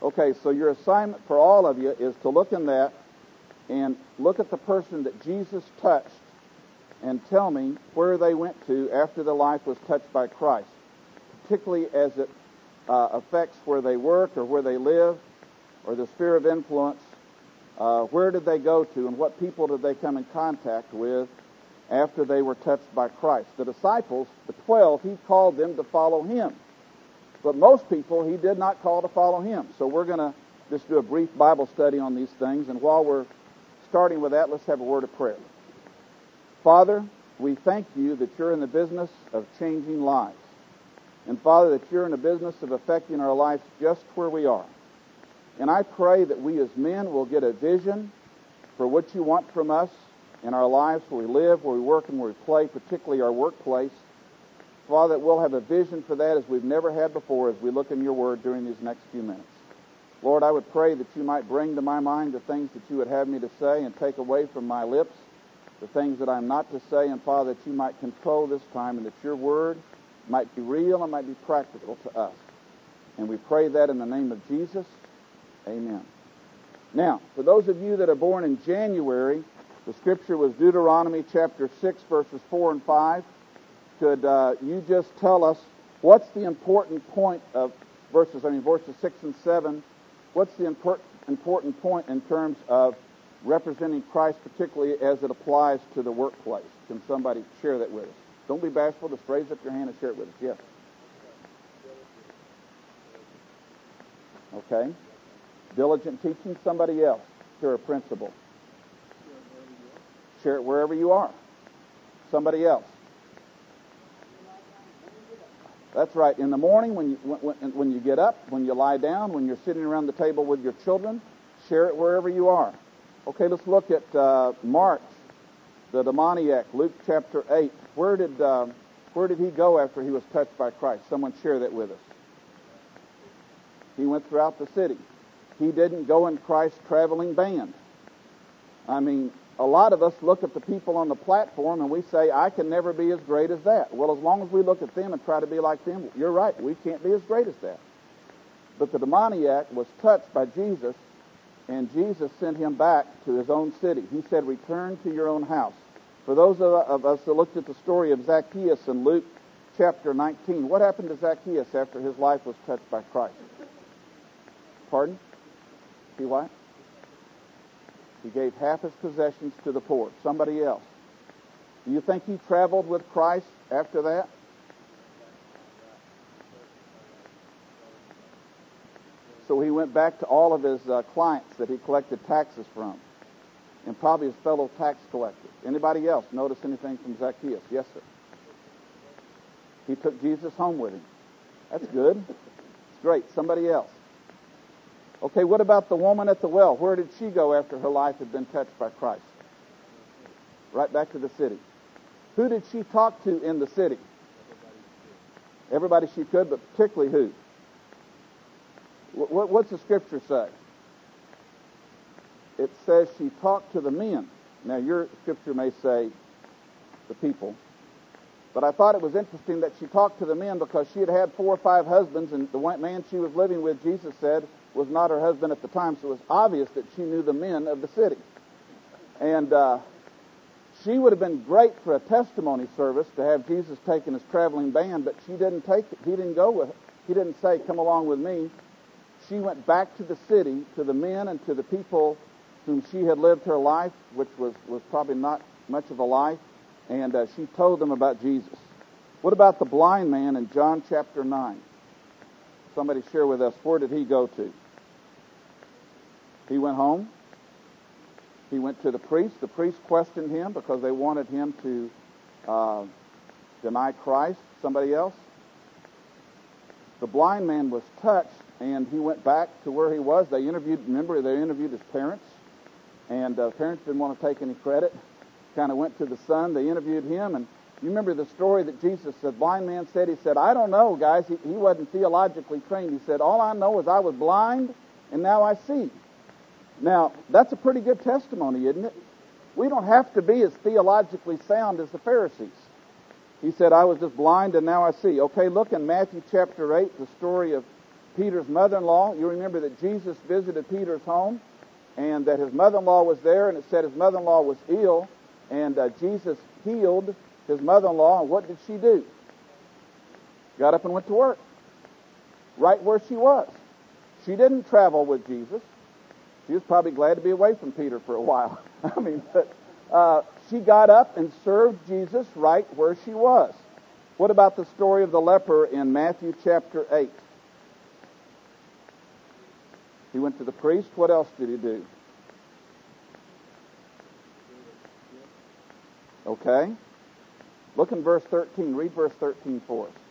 Okay, so your assignment for all of you is to look in that and look at the person that Jesus touched and tell me where they went to after their life was touched by Christ, particularly as it affects where they work or where they live or the sphere of influence. Where did they go to and what people did they come in contact with after they were touched by Christ? The disciples, the 12, he called them to follow him. But most people he did not call to follow him. So we're going to just do a brief Bible study on these things. And while we're starting with that, let's have a word of prayer. Father, we thank you that you're in the business of changing lives. And Father, that you're in the business of affecting our lives just where we are. And I pray that we as men will get a vision for what you want from us in our lives, where we live, where we work, and where we play, particularly our workplace. Father, that we'll have a vision for that as we've never had before as we look in your word during these next few minutes. Lord, I would pray that you might bring to my mind the things that you would have me to say and take away from my lips the things that I'm not to say. And Father, that you might control this time and that your word might be real and might be practical to us. And we pray that in the name of Jesus. Amen. Now, for those of you that are born in January, the scripture was Deuteronomy chapter 6, verses 4 and 5. Could you just tell us what's the important point of verses 6 and 7? What's the important point in terms of representing Christ, particularly as it applies to the workplace? Can somebody share that with us? Don't be bashful. Just raise up your hand and share it with us. Yes. Okay. Diligent teaching. Somebody else. Share a principle. Share it wherever you are. Somebody else. That's right. In the morning, when you get up, when you lie down, when you're sitting around the table with your children, share it wherever you are. Okay, let's look at Mark, the demoniac, Luke chapter 8. Where did he go after he was touched by Christ? Someone share that with us. He went throughout the city. He didn't go in Christ's traveling band. I mean, a lot of us look at the people on the platform and we say, I can never be as great as that. Well, as long as we look at them and try to be like them, you're right, we can't be as great as that. But the demoniac was touched by Jesus, and Jesus sent him back to his own city. He said, return to your own house. For those of us that looked at the story of Zacchaeus in Luke chapter 19, what happened to Zacchaeus after his life was touched by Christ? Pardon? See what? He gave half his possessions to the poor. Somebody else. Do you think he traveled with Christ after that? So he went back to all of his clients that he collected taxes from, and probably his fellow tax collectors. Anybody else notice anything from Zacchaeus? Yes, sir. He took Jesus home with him. That's good. It's great. Somebody else. Okay, what about the woman at the well? Where did she go after her life had been touched by Christ? Right back to the city. Who did she talk to in the city? Everybody she could, but particularly who? What's the scripture say? It says she talked to the men. Now, your scripture may say the people. But I thought it was interesting that she talked to the men because she had had 4 or 5 husbands, and the man she was living with, Jesus said, was not her husband at the time, so it was obvious that she knew the men of the city. And she would have been great for a testimony service to have Jesus taken his traveling band, but she didn't take it. He didn't go with it. He didn't say, come along with me. She went back to the city, to the men and to the people whom she had lived her life, which was probably not much of a life, and she told them about Jesus. What about the blind man in John chapter 9? Somebody share with us, where did he go to? He went home. He went to the priest. The priest questioned him because they wanted him to deny Christ. Somebody else? The blind man was touched, and he went back to where he was. They interviewed his parents, and parents didn't want to take any credit. Kind of went to the son. They interviewed him, and you remember the story that Jesus said, blind man said, he said, I don't know, guys. He wasn't theologically trained. He said, all I know is I was blind, and now I see. Now, that's a pretty good testimony, isn't it? We don't have to be as theologically sound as the Pharisees. He said, I was just blind, and now I see. Okay, look in Matthew chapter 8, the story of Peter's mother-in-law. You remember that Jesus visited Peter's home, and that his mother-in-law was there, and it said his mother-in-law was ill, and Jesus healed his mother-in-law, and what did she do? Got up and went to work, right where she was. She didn't travel with Jesus. She was probably glad to be away from Peter for a while. But she got up and served Jesus right where she was. What about the story of the leper in Matthew chapter 8? He went to the priest. What else did he do? Okay. Look in verse 13. Read verse 13 for us.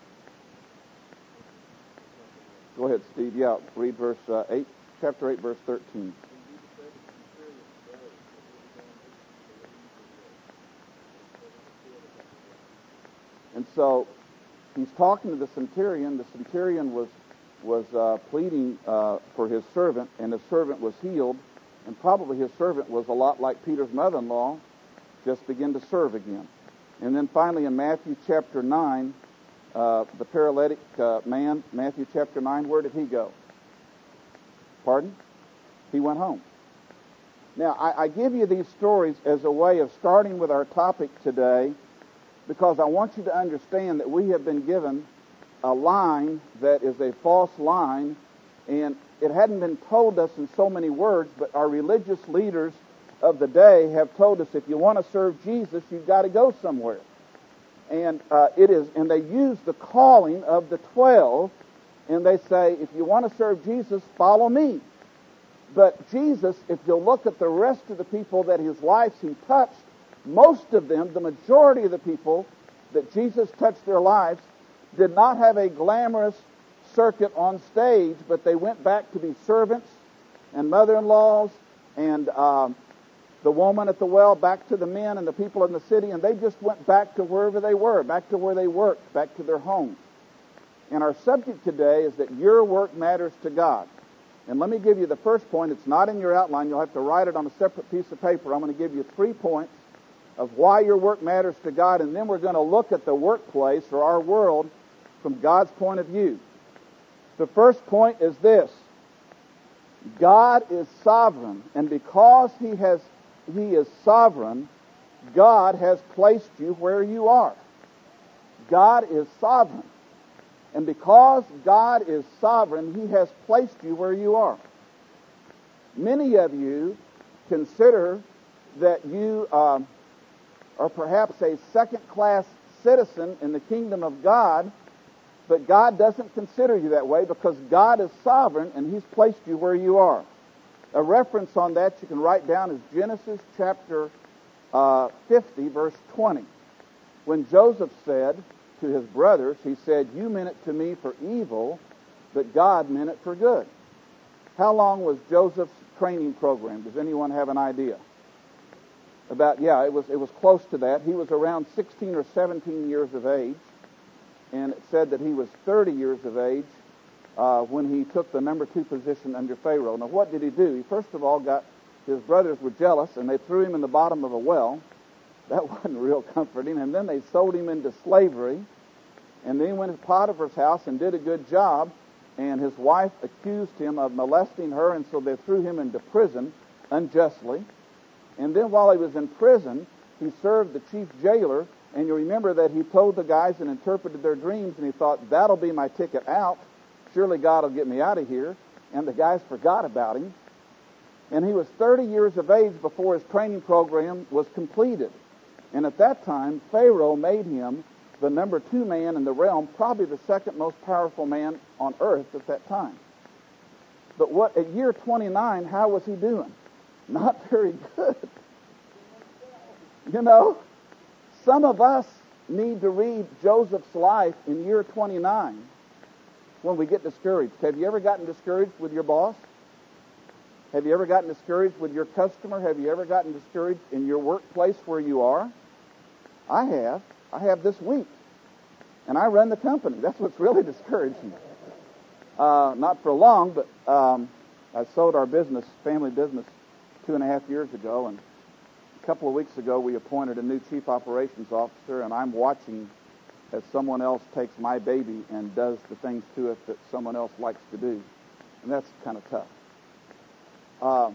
Go ahead, Steve. Yeah, read verse 8, chapter 8, verse 13. And so he's talking to the centurion. The centurion was pleading for his servant, and his servant was healed. And probably his servant was a lot like Peter's mother-in-law, just began to serve again. And then finally in Matthew chapter 9, the paralytic man, Matthew chapter 9, where did he go? Pardon? He went home. Now, I give you these stories as a way of starting with our topic today, because I want you to understand that we have been given a line that is a false line, and it hadn't been told us in so many words, but our religious leaders of the day have told us if you want to serve Jesus, you've got to go somewhere. And and they use the calling of the 12, and they say, if you want to serve Jesus, follow me. But Jesus, if you'll look at the rest of the people that his life he touched, most of them, the majority of the people that Jesus touched their lives, did not have a glamorous circuit on stage, but they went back to be servants and mother-in-laws and the woman at the well, back to the men and the people in the city, and they just went back to wherever they were, back to where they worked, back to their homes. And our subject today is that your work matters to God. And let me give you the first point. It's not in your outline. You'll have to write it on a separate piece of paper. I'm going to give you 3 points of why your work matters to God, and then we're going to look at the workplace or our world from God's point of view. The first point is this: God is sovereign, and because He is sovereign, God has placed you where you are. God is sovereign, and because God is sovereign, He has placed you where you are. Many of you consider that you are perhaps a second-class citizen in the kingdom of God, but God doesn't consider you that way because God is sovereign and He's placed you where you are. A reference on that you can write down is Genesis chapter 50, verse 20. When Joseph said to his brothers, he said, "You meant it to me for evil, but God meant it for good." How long was Joseph's training program? Does anyone have an idea? It was close to that. He was around 16 or 17 years of age, and it said that he was 30 years of age when he took the number 2 position under Pharaoh. Now, what did he do? He first of all his brothers were jealous, and they threw him in the bottom of a well. That wasn't real comforting. And then they sold him into slavery, and then he went to Potiphar's house and did a good job, and his wife accused him of molesting her, and so they threw him into prison unjustly. And then while he was in prison, he served the chief jailer, and you remember that he told the guys and interpreted their dreams, and he thought, that'll be my ticket out. Surely God will get me out of here. And the guys forgot about him. And he was 30 years of age before his training program was completed. And at that time, Pharaoh made him the number 2 man in the realm, probably the second most powerful man on earth at that time. But at year 29, how was he doing? Not very good. You know, some of us need to read Joseph's life in year 29 when we get discouraged. Have you ever gotten discouraged with your boss? Have you ever gotten discouraged with your customer? Have you ever gotten discouraged in your workplace where you are? I have. I have this week. And I run the company. That's what's really discouraging. Not for long, but I sold our business, family business, 2.5 years ago, and a couple of weeks ago we appointed a new chief operations officer, and I'm watching as someone else takes my baby and does the things to it that someone else likes to do. And that's kind of tough.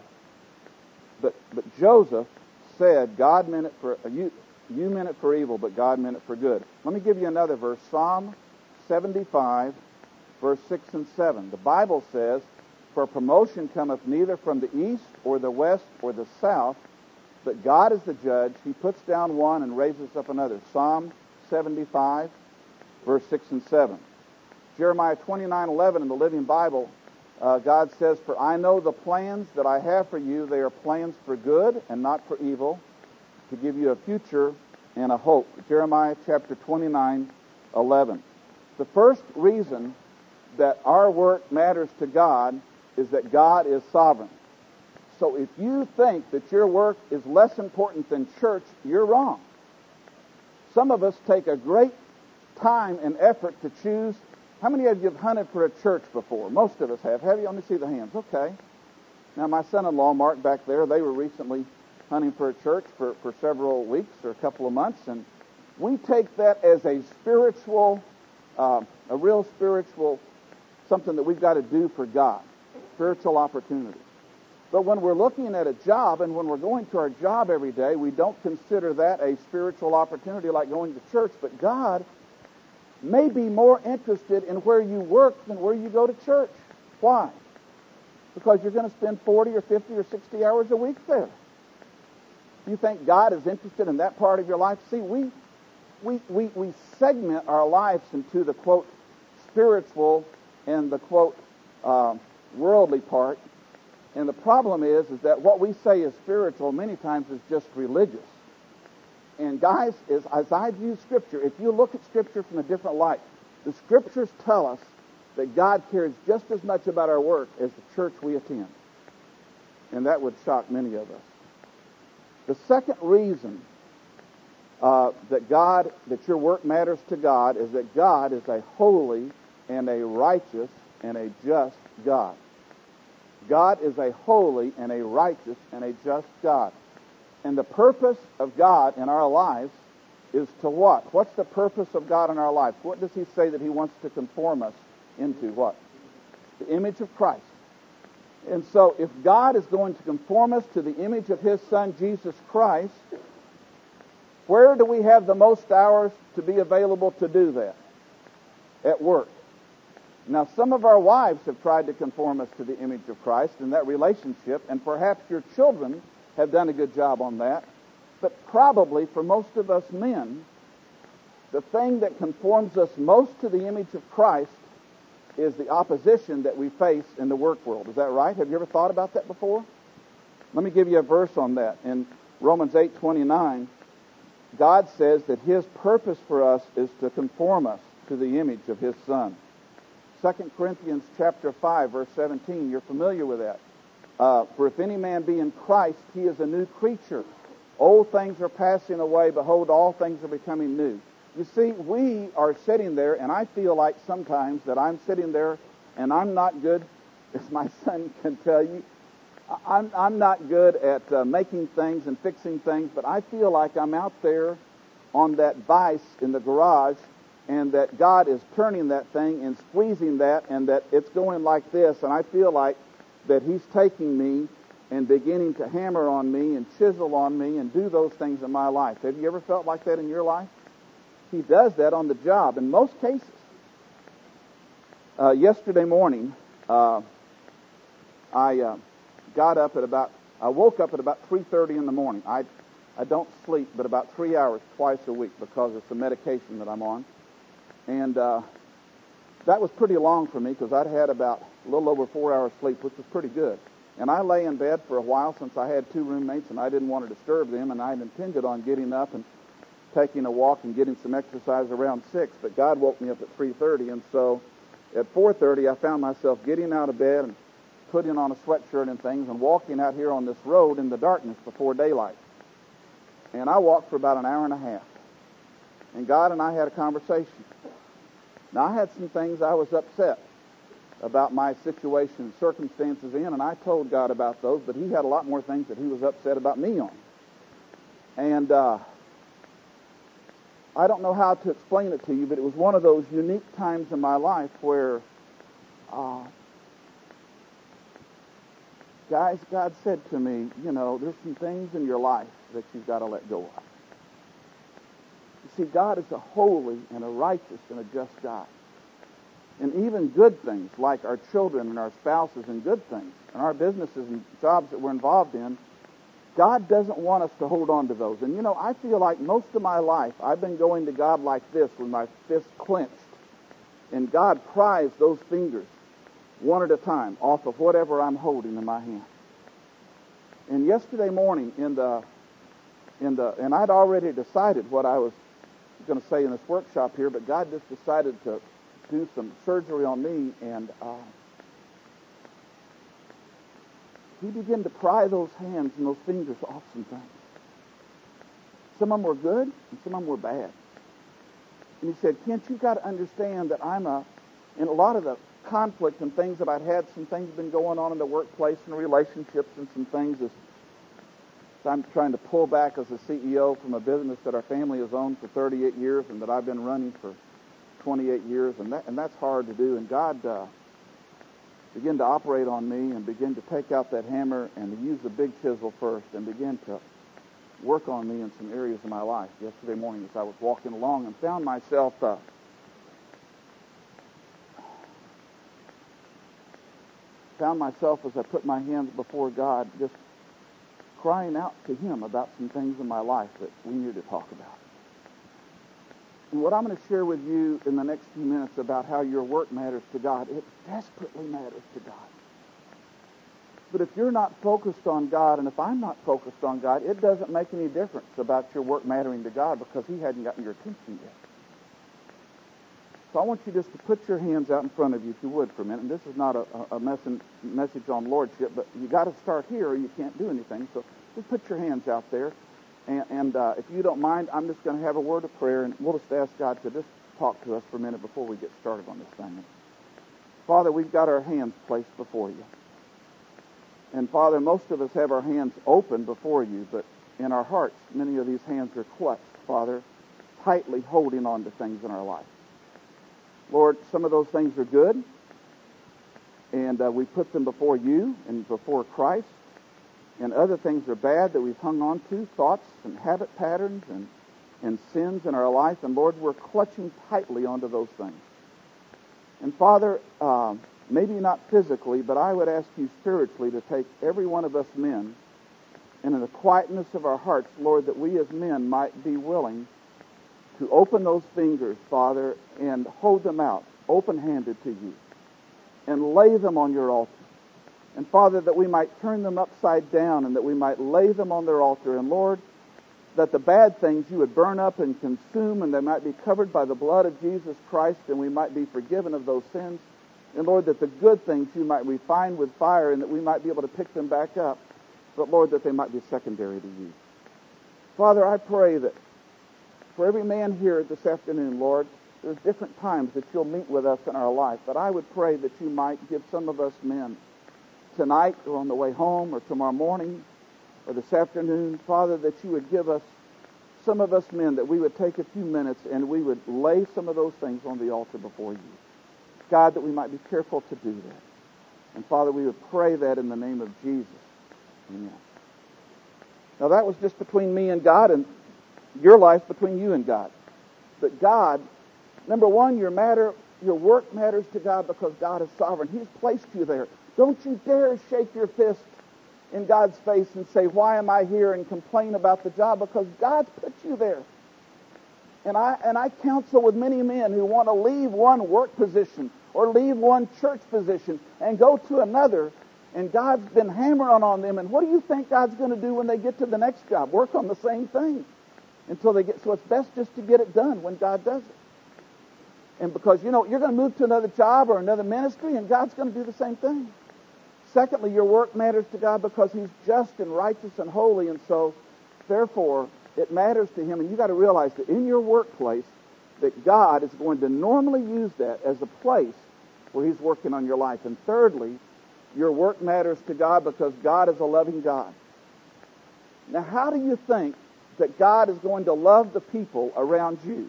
But Joseph said, God meant it for you meant it for evil, but God meant it for good. Let me give you another verse. Psalm 75, verse 6 and 7. The Bible says, for promotion cometh neither from the east or the west or the south, but God is the judge. He puts down one and raises up another. Psalm 75, verse 6 and 7. Jeremiah 29:11 in the Living Bible, God says, for I know the plans that I have for you. They are plans for good and not for evil, to give you a future and a hope. Jeremiah chapter 29:11. The first reason that our work matters to God is that God is sovereign. So if you think that your work is less important than church, you're wrong. Some of us take a great time and effort to choose. How many of you have hunted for a church before? Most of us have. Have you? Let me see the hands. Okay. Now, my son-in-law, Mark, back there, they were recently hunting for a church for several weeks or a couple of months, and we take that as a spiritual, a real spiritual, something that we've got to do for God, spiritual opportunity. But when we're looking at a job and when we're going to our job every day, we don't consider that a spiritual opportunity like going to church. But God may be more interested in where you work than where you go to church. Why? Because you're going to spend 40 or 50 or 60 hours a week there. You think God is interested in that part of your life? See, we segment our lives into the, quote, spiritual and the, quote, worldly part. And the problem is that what we say is spiritual many times is just religious. And guys, as I view Scripture, if you look at Scripture from a different light, the Scriptures tell us that God cares just as much about our work as the church we attend. And that would shock many of us. The second reason that your work matters to God is that God is a holy and a righteous and a just God. God is a holy and a righteous and a just God. And the purpose of God in our lives is to what? What's the purpose of God in our lives? What does He say that He wants to conform us into? What? The image of Christ. And so if God is going to conform us to the image of His Son, Jesus Christ, where do we have the most hours to be available to do that? At work. Now, some of our wives have tried to conform us to the image of Christ in that relationship, and perhaps your children have done a good job on that. But probably for most of us men, the thing that conforms us most to the image of Christ is the opposition that we face in the work world. Is that right? Have you ever thought about that before? Let me give you a verse on that. In Romans 8:29, God says that His purpose for us is to conform us to the image of His Son. 2 Corinthians chapter 5, verse 17, you're familiar with that. For if any man be in Christ, he is a new creature. Old things are passing away. Behold, all things are becoming new. You see, we are sitting there, and I feel like sometimes that I'm sitting there, and I'm not good, as my son can tell you. I'm not good at making things and fixing things, but I feel like I'm out there on that vise in the garage, and that God is turning that thing and squeezing that, and that it's going like this, and I feel like that He's taking me and beginning to hammer on me and chisel on me and do those things in my life. Have you ever felt like that in your life? He does that on the job in most cases. Yesterday morning, I woke up at about 3:30 in the morning. I don't sleep but about 3 hours twice a week because of some medication that I'm on. And that was pretty long for me because I'd had about a little over 4 hours sleep, which was pretty good. And I lay in bed for a while since I had two roommates and I didn't want to disturb them, and I had intended on getting up and taking a walk and getting some exercise around 6, but God woke me up at 3:30, and so at 4:30 I found myself getting out of bed and putting on a sweatshirt and things and walking out here on this road in the darkness before daylight. And I walked for about an hour and a half. And God and I had a conversation. Now, I had some things I was upset about my situation and circumstances in, and I told God about those, but He had a lot more things that He was upset about me on. And I don't know how to explain it to you, but it was one of those unique times in my life where, guys, God said to me, there's some things in your life that you've got to let go of. You see, God is a holy and a righteous and a just God. And even good things, like our children and our spouses and good things, and our businesses and jobs that we're involved in, God doesn't want us to hold on to those. And I feel like most of my life I've been going to God like this with my fist clenched. And God pries those fingers one at a time off of whatever I'm holding in my hand. And yesterday morning and I'd already decided what I was going to say in this workshop here, but God just decided to do some surgery on me, and He began to pry those hands and those fingers off some things. Some of them were good, and some of them were bad. And He said, Kent, you've got to understand that in a lot of the conflict and things that I'd had, some things have been going on in the workplace and relationships and some things as I'm trying to pull back as a CEO from a business that our family has owned for 38 years and that I've been running for 28 years, and that's hard to do. And God began to operate on me and begin to take out that hammer and to use the big chisel first and begin to work on me in some areas of my life yesterday morning as I was walking along and found myself as I put my hands before God just crying out to Him about some things in my life that we need to talk about. And what I'm going to share with you in the next few minutes about how your work matters to God, it desperately matters to God. But if you're not focused on God, and if I'm not focused on God, it doesn't make any difference about your work mattering to God because He hadn't gotten your attention yet. So I want you just to put your hands out in front of you, if you would, for a minute. And this is not a message on lordship, but you got to start here or you can't do anything. So just put your hands out there. And if you don't mind, I'm just going to have a word of prayer, and we'll just ask God to just talk to us for a minute before we get started on this thing. Father, we've got our hands placed before you. And Father, most of us have our hands open before you, but in our hearts, many of these hands are clutched, Father, tightly holding on to things in our life. Lord, some of those things are good, and we put them before you and before Christ. And other things are bad that we've hung on to, thoughts and habit patterns and sins in our life. And Lord, we're clutching tightly onto those things. And Father, maybe not physically, but I would ask you spiritually to take every one of us men, and in the quietness of our hearts, Lord, that we as men might be willing to open those fingers, Father, and hold them out, open-handed to you, and lay them on your altar. And Father, that we might turn them upside down and that we might lay them on their altar. And Lord, that the bad things you would burn up and consume, and they might be covered by the blood of Jesus Christ, and we might be forgiven of those sins. And Lord, that the good things you might refine with fire, and that we might be able to pick them back up. But Lord, that they might be secondary to you. Father, I pray that for every man here this afternoon, Lord, there's different times that you'll meet with us in our life. But I would pray that you might give some of us men tonight or on the way home or tomorrow morning or this afternoon, Father, that you would give us, some of us men, that we would take a few minutes and we would lay some of those things on the altar before you. God, that we might be careful to do that. And Father, we would pray that in the name of Jesus. Amen. Now that was just between me and God, and your life between you and God. But God, number one, your work matters to God because God is sovereign. He's placed you there. Don't you dare shake your fist in God's face and say, why am I here, and complain about the job, because God's put you there. And I counsel with many men who want to leave one work position or leave one church position and go to another, and God's been hammering on them. And what do you think God's going to do when they get to the next job? Work on the same thing until they get. So it's best just to get it done when God does it. And because, you're going to move to another job or another ministry, and God's going to do the same thing. Secondly, your work matters to God because He's just and righteous and holy, and so, therefore, it matters to Him. And you've got to realize that in your workplace, that God is going to normally use that as a place where He's working on your life. And thirdly, your work matters to God because God is a loving God. Now, how do you think that God is going to love the people around you.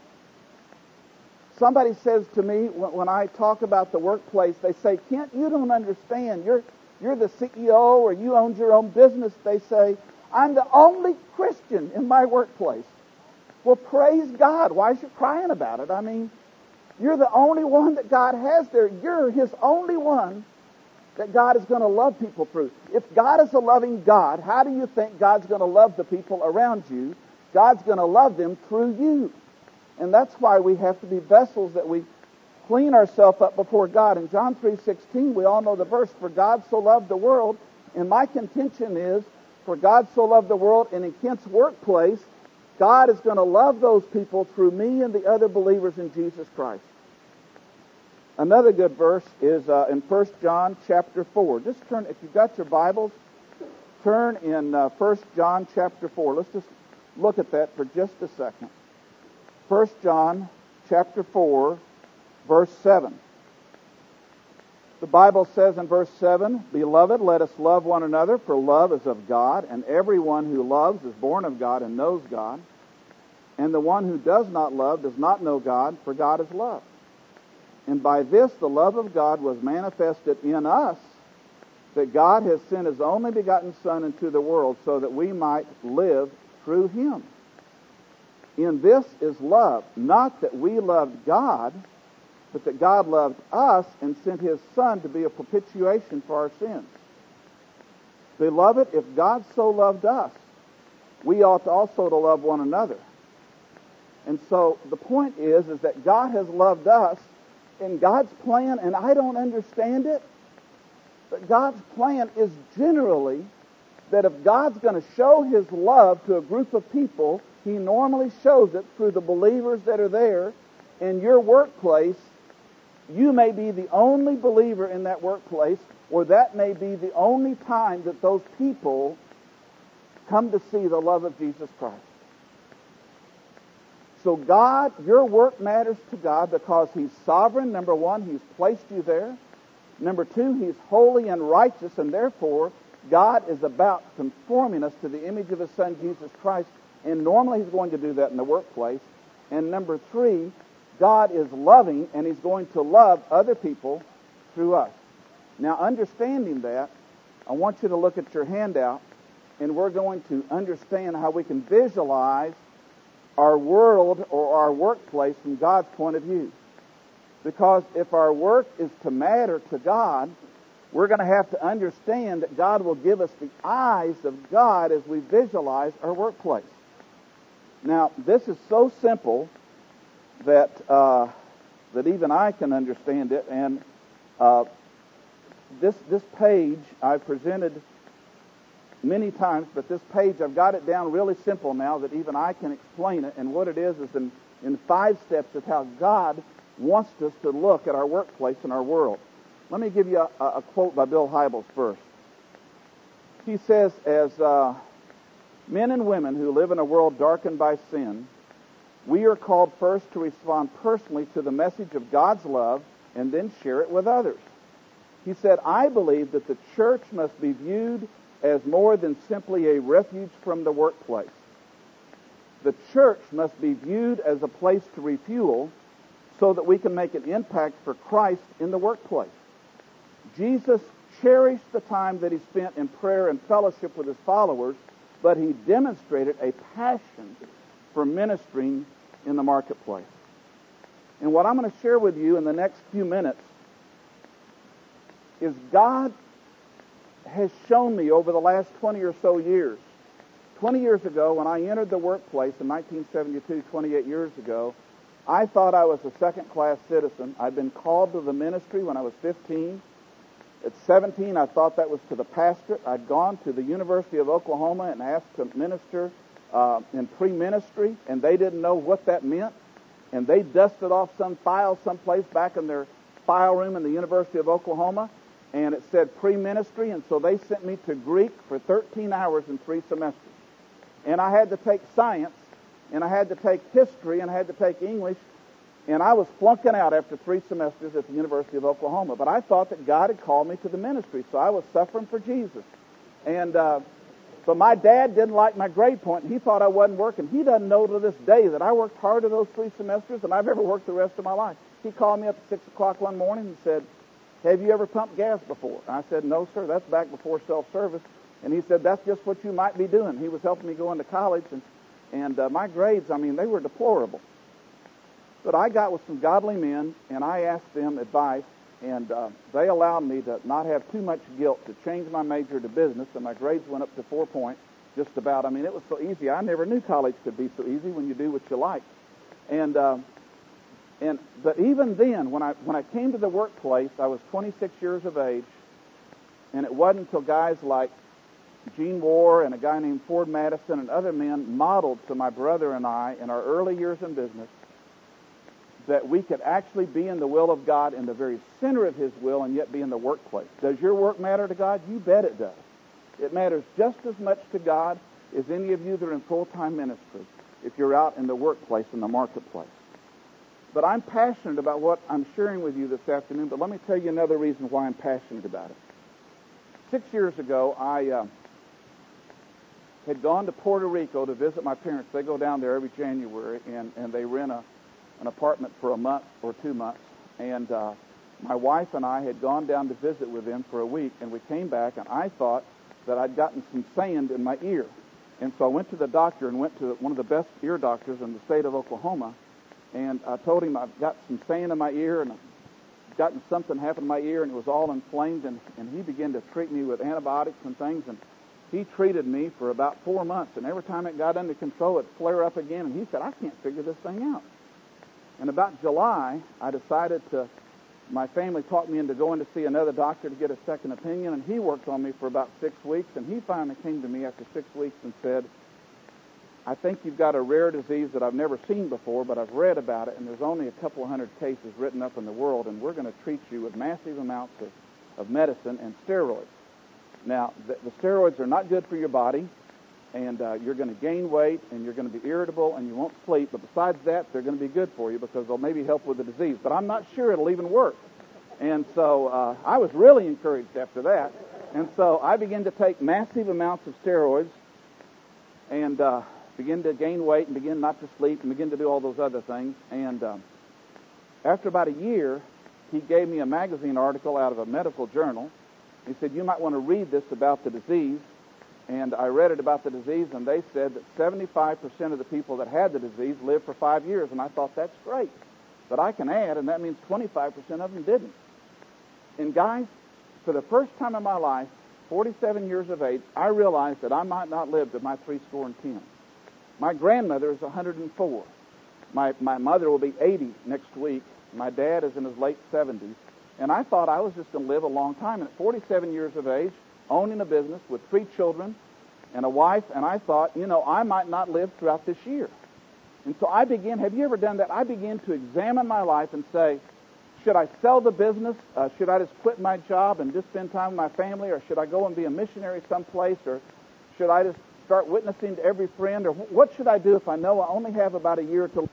Somebody says to me when I talk about the workplace, they say, Kent, you don't understand. You're the CEO or you own your own business. They say, I'm the only Christian in my workplace. Well, praise God. Why is you crying about it? I mean, you're the only one that God has there. You're His only one that God is going to love people through. If God is a loving God, how do you think God's going to love the people around you? God's going to love them through you. And that's why we have to be vessels that we clean ourselves up before God. In John 3:16, we all know the verse, for God so loved the world. And my contention is, for God so loved the world, and in Kent's workplace, God is going to love those people through me and the other believers in Jesus Christ. Another good verse is in 1 John chapter 4. Just turn, if you've got your Bibles, turn in 1 John chapter 4. Let's just look at that for just a second. 1 John chapter 4, verse 7. The Bible says in verse 7, Beloved, let us love one another, for love is of God, and everyone who loves is born of God and knows God. And the one who does not love does not know God, for God is love. And by this the love of God was manifested in us, that God has sent His only begotten Son into the world so that we might live through Him. In this is love, not that we loved God, but that God loved us and sent His Son to be a propitiation for our sins. Beloved, if God so loved us, we ought also to love one another. And so the point is that God has loved us in God's plan, and I don't understand it, but God's plan is generally that if God's going to show His love to a group of people, He normally shows it through the believers that are there in your workplace. You may be the only believer in that workplace, or that may be the only time that those people come to see the love of Jesus Christ. So God, your work matters to God because He's sovereign. Number one, He's placed you there. Number two, He's holy and righteous, and therefore God is about conforming us to the image of His Son, Jesus Christ, and normally He's going to do that in the workplace. And number three, God is loving, and He's going to love other people through us. Now, understanding that, I want you to look at your handout, and we're going to understand how we can visualize our world or our workplace from God's point of view. Because if our work is to matter to God, we're going to have to understand that God will give us the eyes of God as we visualize our workplace. Now, this is so simple that even I can understand it. And this page I've presented many times, but this page I've got it down really simple now that even I can explain it. And what it is in 5 steps of how God wants us to look at our workplace and our world. Let me give you a quote by Bill Hybels first. He says, as men and women who live in a world darkened by sin, we are called first to respond personally to the message of God's love and then share it with others. He said, I believe that the church must be viewed as more than simply a refuge from the workplace. The church must be viewed as a place to refuel so that we can make an impact for Christ in the workplace. Jesus cherished the time that He spent in prayer and fellowship with His followers, but He demonstrated a passion for ministering in the marketplace. And what I'm going to share with you in the next few minutes is God has shown me over the last 20 or so years. 20 years ago, when I entered the workplace in 1972, 28 years ago, I thought I was a second-class citizen. I'd been called to the ministry when I was 15. At 17, I thought that was to the pastorate. I'd gone to the University of Oklahoma and asked to minister in pre-ministry, and they didn't know what that meant. And they dusted off some file someplace back in their file room in the University of Oklahoma, and it said pre-ministry, and so they sent me to Greek for 13 hours in 3 semesters. And I had to take science, and I had to take history, and I had to take English, and I was flunking out after 3 semesters at the University of Oklahoma. But I thought that God had called me to the ministry, so I was suffering for Jesus. And But my dad didn't like my grade point, and he thought I wasn't working. He doesn't know to this day that I worked harder those 3 semesters than I've ever worked the rest of my life. He called me up at 6 o'clock one morning and said, "Have you ever pumped gas before?" And I said, "No, sir, that's back before self-service." And he said, "That's just what you might be doing." He was helping me go into college, and my grades, I mean, they were deplorable. But I got with some godly men, and I asked them advice, and they allowed me to not have too much guilt to change my major to business, and my grades went up to 4 points, just about. I mean, it was so easy. I never knew college could be so easy when you do what you like. But even then, when I came to the workplace, I was 26 years of age, and it wasn't until guys like Gene Warr and a guy named Ford Madison and other men modeled to my brother and I in our early years in business that we could actually be in the will of God, in the very center of His will, and yet be in the workplace. Does your work matter to God? You bet it does. It matters just as much to God as any of you that are in full-time ministry if you're out in the workplace, in the marketplace. But I'm passionate about what I'm sharing with you this afternoon, but let me tell you another reason why I'm passionate about it. 6 years ago, I had gone to Puerto Rico to visit my parents. They go down there every January, and they rent an apartment for a month or 2 months. And my wife and I had gone down to visit with them for a week, and we came back, and I thought that I'd gotten some sand in my ear. And so I went to the doctor and went to one of the best ear doctors in the state of Oklahoma, and I told him I've got some sand in my ear, and I've gotten something happened in my ear, and it was all inflamed, and he began to treat me with antibiotics and things, and he treated me for about 4 months, and every time it got under control, it'd flare up again, and he said, "I can't figure this thing out." And about July, I decided my family talked me into going to see another doctor to get a second opinion, and he worked on me for about 6 weeks, and he finally came to me after 6 weeks and said, "I think you've got a rare disease that I've never seen before, but I've read about it, and there's only a couple of hundred cases written up in the world, and we're going to treat you with massive amounts of medicine and steroids. Now, the steroids are not good for your body, and you're going to gain weight, and you're going to be irritable, and you won't sleep, but besides that, they're going to be good for you because they'll maybe help with the disease. But I'm not sure it'll even work." And so I was really encouraged after that. And so I began to take massive amounts of steroids and begin to gain weight and begin not to sleep and begin to do all those other things. And after about a year, he gave me a magazine article out of a medical journal. He said, "You might want to read this about the disease." And I read it about the disease, and they said that 75% of the people that had the disease lived for 5 years. And I thought, that's great. But I can add, and that means 25% of them didn't. And guys, for the first time in my life, 47 years of age, I realized that I might not live to my 70. My grandmother is 104. My mother will be 80 next week. My dad is in his late 70s. And I thought I was just going to live a long time. And at 47 years of age, owning a business with 3 children and a wife, and I thought, I might not live throughout this year. And so I began, have you ever done that? I began to examine my life and say, should I sell the business? Should I just quit my job and just spend time with my family? Or should I go and be a missionary someplace? Or should I just start witnessing to every friend? Or what should I do if I know I only have about a year to live?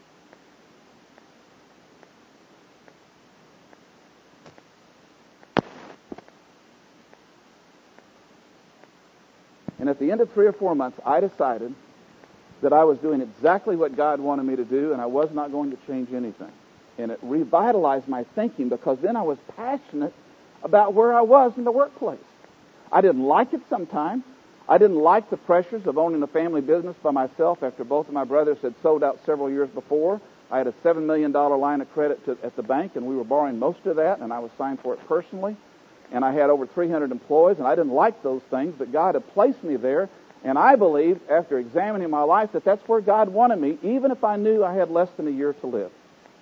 And at the end of 3 or 4 months, I decided that I was doing exactly what God wanted me to do, and I was not going to change anything. And it revitalized my thinking because then I was passionate about where I was in the workplace. I didn't like it sometimes. I didn't like the pressures of owning a family business by myself after both of my brothers had sold out several years before. I had a $7 million line of credit at the bank, and we were borrowing most of that, and I was signed for it personally. And I had over 300 employees, and I didn't like those things, but God had placed me there. And I believed, after examining my life, that that's where God wanted me, even if I knew I had less than a year to live.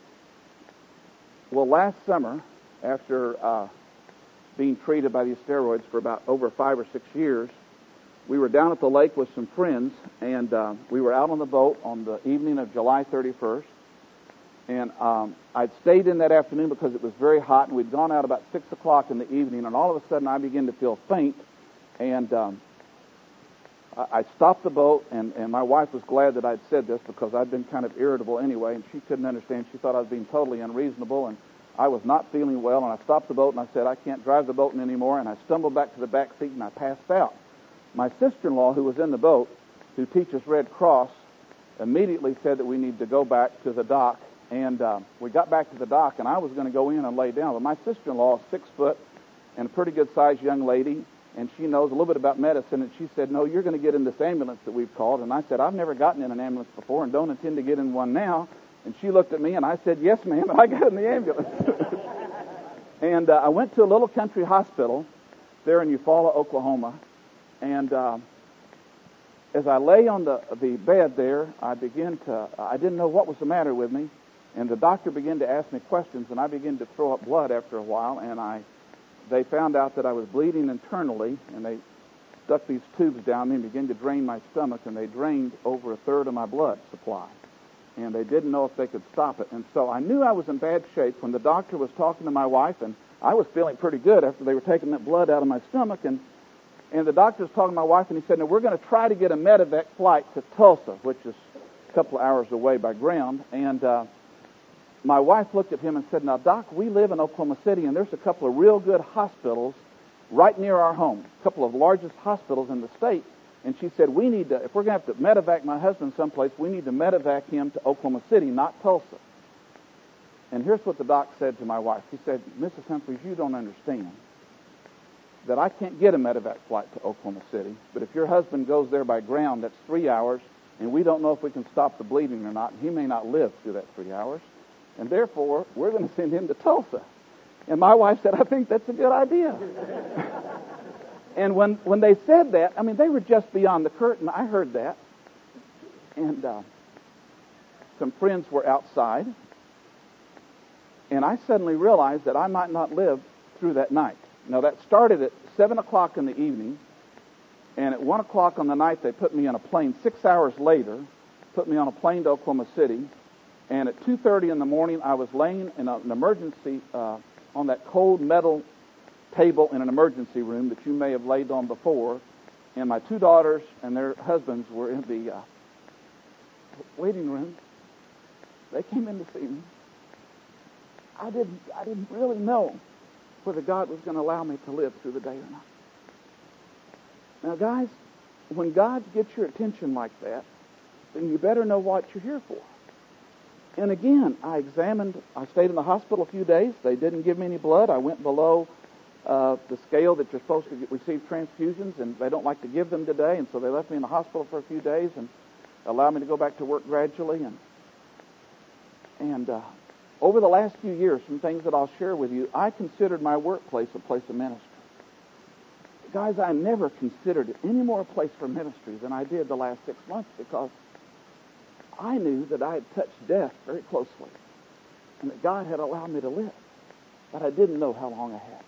Well, last summer, after being treated by these steroids for about over 5 or 6 years, we were down at the lake with some friends, and we were out on the boat on the evening of July 31st. And I'd stayed in that afternoon because it was very hot, and we'd gone out about 6 o'clock in the evening, and all of a sudden I began to feel faint, and I stopped the boat, and my wife was glad that I'd said this because I'd been kind of irritable anyway, and she couldn't understand. She thought I was being totally unreasonable, and I was not feeling well, and I stopped the boat, and I said, I can't drive the boat anymore, and I stumbled back to the back seat, and I passed out. My sister-in-law, who was in the boat, who teaches Red Cross, immediately said that we need to go back to the dock. And we got back to the dock, and I was going to go in and lay down. But my sister-in-law is 6 foot and a pretty good-sized young lady, and she knows a little bit about medicine. And she said, "No, you're going to get in this ambulance that we've called." And I said, "I've never gotten in an ambulance before and don't intend to get in one now." And she looked at me, and I said, "Yes, ma'am," and I got in the ambulance. And I went to a little country hospital there in Eufaula, Oklahoma. And as I lay on the bed there, I didn't know what was the matter with me. And the doctor began to ask me questions, and I began to throw up blood after a while. And they found out that I was bleeding internally, and they stuck these tubes down me and began to drain my stomach, and they drained over a third of my blood supply. And they didn't know if they could stop it. And so I knew I was in bad shape when the doctor was talking to my wife, and I was feeling pretty good after they were taking that blood out of my stomach. And the doctor was talking to my wife, and he said, "Now, we're going to try to get a medevac flight to Tulsa," which is a couple of hours away by ground. And my wife looked at him and said, "Now, Doc, we live in Oklahoma City, and there's a couple of real good hospitals right near our home, a couple of largest hospitals in the state." And she said, "We need to, if we're going to have to medevac my husband someplace, we need to medevac him to Oklahoma City, not Tulsa." And here's what the doc said to my wife. He said, "Mrs. Humphreys, you don't understand that I can't get a medevac flight to Oklahoma City, but if your husband goes there by ground, that's 3 hours, and we don't know if we can stop the bleeding or not. He may not live through that 3 hours, and therefore, we're going to send him to Tulsa." And my wife said, "I think that's a good idea." And when they said that, I mean, they were just beyond the curtain. I heard that. And some friends were outside. And I suddenly realized that I might not live through that night. Now, that started at 7 o'clock in the evening. And at 1 o'clock on the night, they put me on a plane. 6 hours later, put me on a plane to Oklahoma City. And at 2:30 in the morning, I was laying in an emergency on that cold metal table in an emergency room that you may have laid on before, and my 2 daughters and their husbands were in the waiting room. They came in to see me. I didn't really know whether God was going to allow me to live through the day or not. Now, guys, when God gets your attention like that, then you better know what you're here for. And again, I stayed in the hospital a few days. They didn't give me any blood. I went below the scale that you're supposed to receive transfusions, and they don't like to give them today, and so they left me in the hospital for a few days and allowed me to go back to work gradually. And over the last few years, some things that I'll share with you, I considered my workplace a place of ministry. Guys, I never considered it any more a place for ministry than I did the last 6 months, because I knew that I had touched death very closely and that God had allowed me to live, but I didn't know how long I had.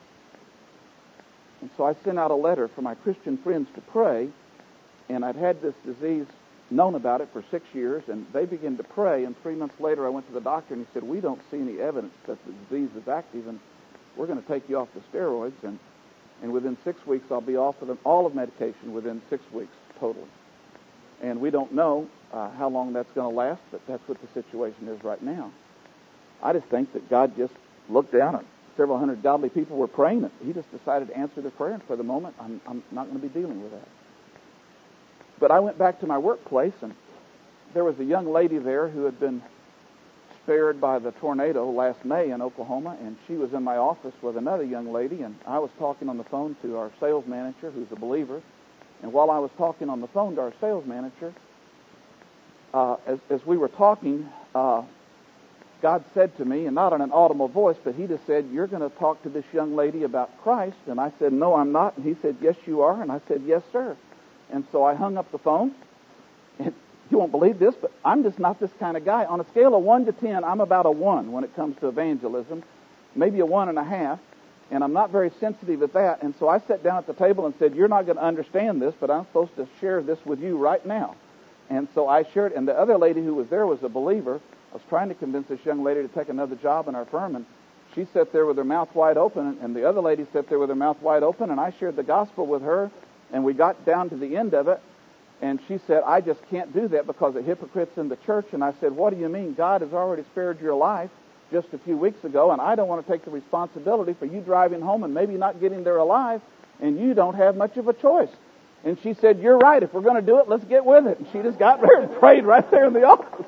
And so I sent out a letter for my Christian friends to pray, and I'd had this disease, known about it for 6 years, and they began to pray, and 3 months later I went to the doctor, and he said, "We don't see any evidence that the disease is active, and we're going to take you off the steroids, and within 6 weeks I'll be off of them, all of medication within 6 weeks totally." And we don't know how long that's going to last, but that's what the situation is right now. I just think that God just looked down at several hundred godly people were praying it. He just decided to answer their prayer, and for the moment, I'm not going to be dealing with that. But I went back to my workplace, and there was a young lady there who had been spared by the tornado last May in Oklahoma, and she was in my office with another young lady, and I was talking on the phone to our sales manager, who's a believer. And while I was talking on the phone to our sales manager, as we were talking, God said to me, and not in an audible voice, but he just said, "You're going to talk to this young lady about Christ." And I said, "No, I'm not." And he said, "Yes, you are." And I said, "Yes, sir." And so I hung up the phone. And you won't believe this, but I'm just not this kind of guy. On a scale of 1 to 10, I'm about a 1 when it comes to evangelism, maybe a 1.5. And I'm not very sensitive at that. And so I sat down at the table and said, "You're not going to understand this, but I'm supposed to share this with you right now." And so I shared, and the other lady who was there was a believer. I was trying to convince this young lady to take another job in our firm, and she sat there with her mouth wide open, and the other lady sat there with her mouth wide open, and I shared the gospel with her, and we got down to the end of it, and she said, "I just can't do that because of hypocrites in the church." And I said, "What do you mean? God has already spared your life just a few weeks ago, and I don't want to take the responsibility for you driving home and maybe not getting there alive, and you don't have much of a choice." And she said, "You're right. If we're going to do it, let's get with it." And she just got there and prayed right there in the office.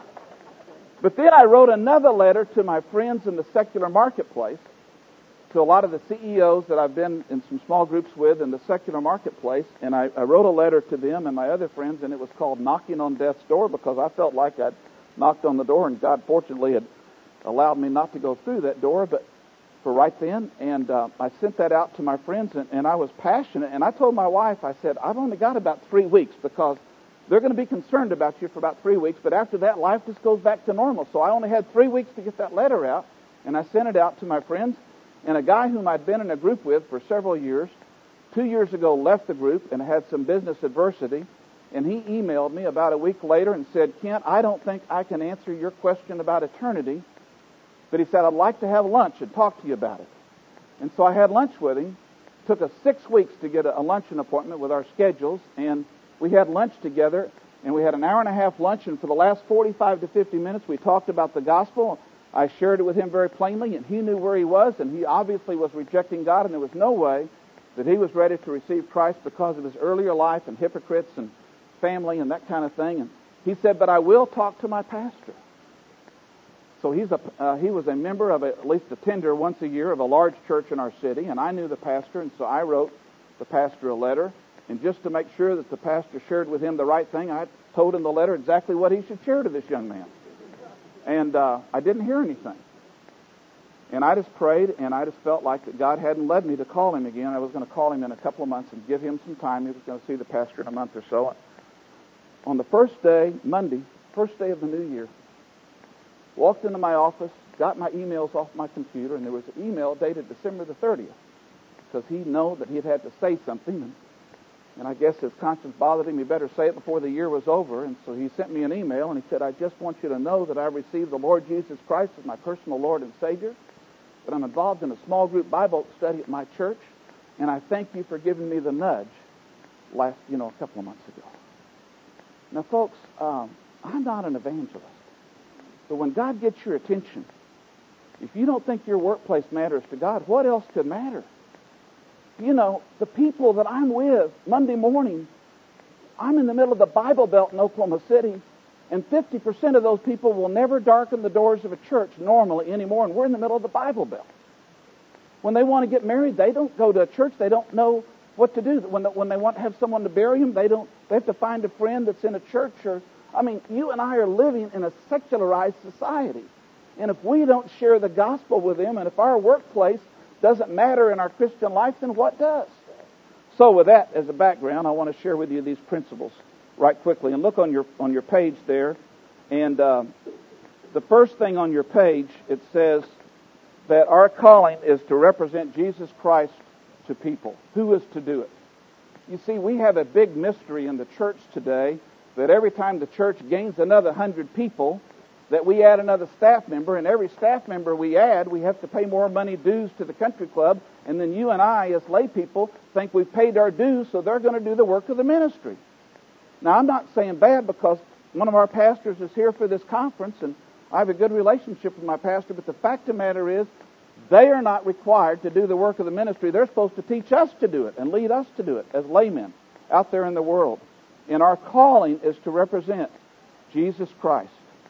But then I wrote another letter to my friends in the secular marketplace, to a lot of the CEOs that I've been in some small groups with in the secular marketplace, and I wrote a letter to them and my other friends, and it was called Knocking on Death's Door, because I felt like I'd knocked on the door, and God fortunately had allowed me not to go through that door, but for right then. And I sent that out to my friends, and I was passionate, and I told my wife, I said, "I've only got about 3 weeks, because they're going to be concerned about you for about 3 weeks, but after that, life just goes back to normal." So I only had 3 weeks to get that letter out, and I sent it out to my friends. And a guy whom I'd been in a group with for several years, 2 years ago left the group and had some business adversity, and he emailed me about a week later and said, "Kent, I don't think I can answer your question about eternity, but," he said, "I'd like to have lunch and talk to you about it." And so I had lunch with him. It took us 6 weeks to get a luncheon appointment with our schedules, and we had lunch together, and we had an hour-and-a-half lunch, and for the last 45 to 50 minutes we talked about the gospel. I shared it with him very plainly, and he knew where he was, and he obviously was rejecting God, and there was no way that he was ready to receive Christ because of his earlier life and hypocrites and family and that kind of thing. And he said, "But I will talk to my pastor." So he was a member of at least a tender once a year of a large church in our city, and I knew the pastor, and so I wrote the pastor a letter. And just to make sure that the pastor shared with him the right thing, I told him the letter exactly what he should share to this young man. And I didn't hear anything. And I just prayed, and I just felt like that God hadn't led me to call him again. I was going to call him in a couple of months and give him some time. He was going to see the pastor in a month or so. On the first day, Monday, first day of the new year, walked into my office, got my emails off my computer, and there was an email dated December the 30th, because he knew that he'd had to say something. And I guess his conscience bothered him. He better say it before the year was over. And so he sent me an email, and he said, "I just want you to know that I received the Lord Jesus Christ as my personal Lord and Savior, that I'm involved in a small group Bible study at my church, and I thank you for giving me the nudge a couple of months ago." Now, folks, I'm not an evangelist. But when God gets your attention, if you don't think your workplace matters to God, what else could matter? The people that I'm with Monday morning, I'm in the middle of the Bible Belt in Oklahoma City, and 50% of those people will never darken the doors of a church normally anymore, and we're in the middle of the Bible Belt. When they want to get married, they don't go to a church. They don't know what to do. When they want to have someone to bury them, they have to find a friend that's in a church. You and I are living in a secularized society. And if we don't share the gospel with them, and if our workplace doesn't matter in our Christian life, then what does? So with that as a background, I want to share with you these principles right quickly. And look on your page there. And the first thing on your page, it says that our calling is to represent Jesus Christ to people. Who is to do it? You see, we have a big mystery in the church today that every time the church gains another 100 people, that we add another staff member, and every staff member we add, we have to pay more money dues to the country club, and then you and I, as lay people, think we've paid our dues, so they're going to do the work of the ministry. Now, I'm not saying bad, because one of our pastors is here for this conference, and I have a good relationship with my pastor, but the fact of the matter is, they are not required to do the work of the ministry. They're supposed to teach us to do it and lead us to do it as laymen out there in the world. And our calling is to represent Jesus Christ.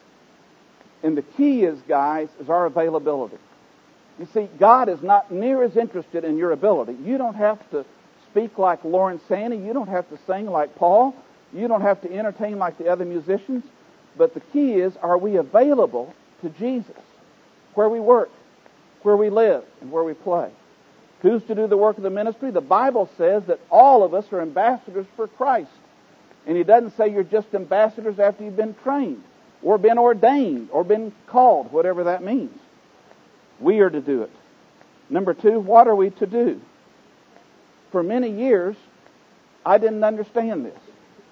And the key is, guys, is our availability. You see, God is not near as interested in your ability. You don't have to speak like Lawrence Sandy. You don't have to sing like Paul. You don't have to entertain like the other musicians. But the key is, are we available to Jesus where we work, where we live, and where we play? Who's to do the work of the ministry? The Bible says that all of us are ambassadors for Christ. And He doesn't say you're just ambassadors after you've been trained, or been ordained, or been called, whatever that means. We are to do it. Number two, what are we to do? For many years, I didn't understand this.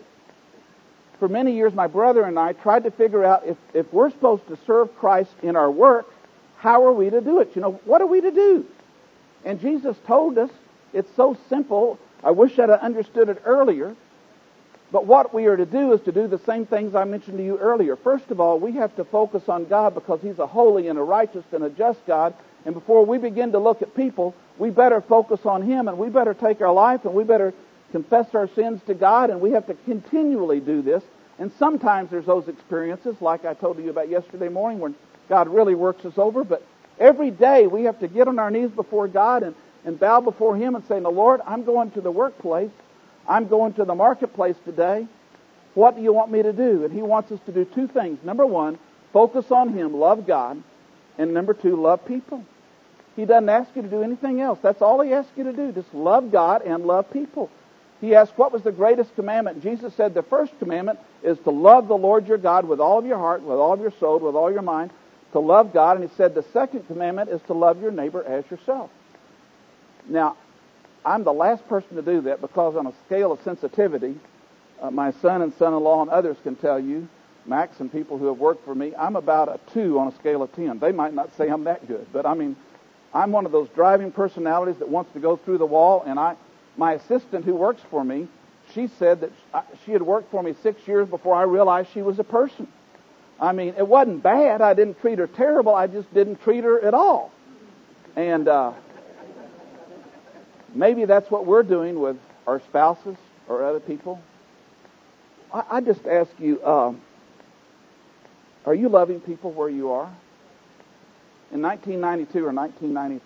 For many years, my brother and I tried to figure out if we're supposed to serve Christ in our work, how are we to do it? What are we to do? And Jesus told us, it's so simple, I wish I'd have understood it earlier. But what we are to do is to do the same things I mentioned to you earlier. First of all, we have to focus on God, because He's a holy and a righteous and a just God. And before we begin to look at people, we better focus on Him, and we better take our life, and we better confess our sins to God, and we have to continually do this. And sometimes there's those experiences, like I told you about yesterday morning, when God really works us over. But every day we have to get on our knees before God and bow before Him and say, "No, Lord, I'm going to the workplace. I'm going to the marketplace today. What do you want me to do?" And He wants us to do two things. Number one, focus on Him, love God. And number two, love people. He doesn't ask you to do anything else. That's all He asks you to do. Just love God and love people. He asked, what was the greatest commandment? Jesus said the first commandment is to love the Lord your God with all of your heart, with all of your soul, with all your mind, to love God. And He said the second commandment is to love your neighbor as yourself. Now, I'm the last person to do that because on a scale of sensitivity, my son and son-in-law and others can tell you, Max and people who have worked for me, I'm about a 2 on a scale of 10. They might not say I'm that good, but I mean, I'm one of those driving personalities that wants to go through the wall. And my assistant who works for me, she said that she had worked for me 6 years before I realized she was a person. I mean, it wasn't bad. I didn't treat her terrible. I just didn't treat her at all. And maybe that's what we're doing with our spouses or other people. I just ask you, are you loving people where you are? In 1992 or 1993,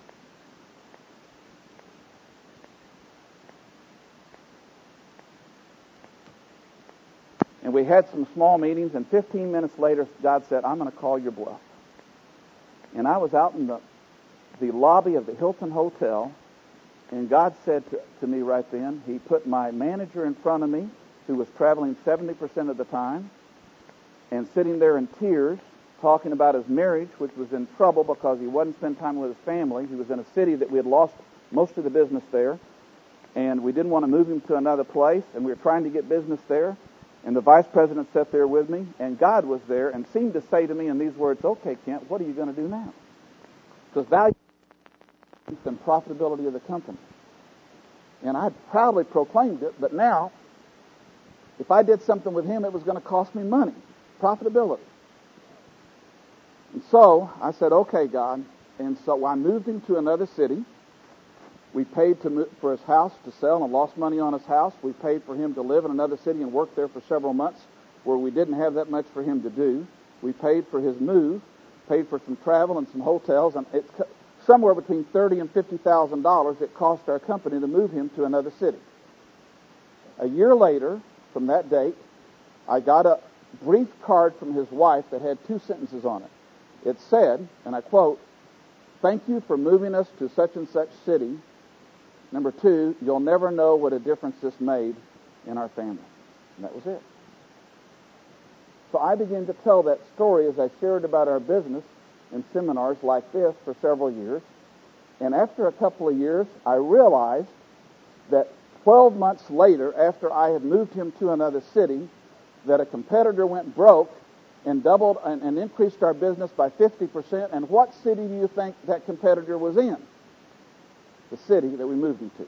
and we had some small meetings, and 15 minutes later, God said, "I'm going to call your bluff." And I was out in the lobby of the Hilton Hotel, and God said to me right then, He put my manager in front of me, who was traveling 70% of the time, and sitting there in tears, talking about his marriage, which was in trouble because he wasn't spending time with his family. He was in a city that we had lost most of the business there, and we didn't want to move him to another place, and we were trying to get business there. And the vice president sat there with me, and God was there and seemed to say to me in these words, "Okay, Kent, what are you going to do now?" Because value and profitability of the company. And I proudly proclaimed it, but now, if I did something with him, it was going to cost me money, profitability. And so I said, "Okay, God." And so I moved him to another city. We paid for his house to sell and lost money on his house. We paid for him to live in another city and work there for several months where we didn't have that much for him to do. We paid for his move, paid for some travel and some hotels, and it's somewhere between $30,000 and $50,000 it cost our company to move him to another city. A year later, from that date, I got a brief card from his wife that had 2 sentences on it. It said, and I quote, "Thank you for moving us to such and such city. Number 2, you'll never know what a difference this made in our family." And that was it. So I began to tell that story as I shared about our business in seminars like this for several years. And after a couple of years, I realized that 12 months later, after I had moved him to another city, that a competitor went broke and doubled and increased our business by 50%. And what city do you think that competitor was in? The city that we moved him to.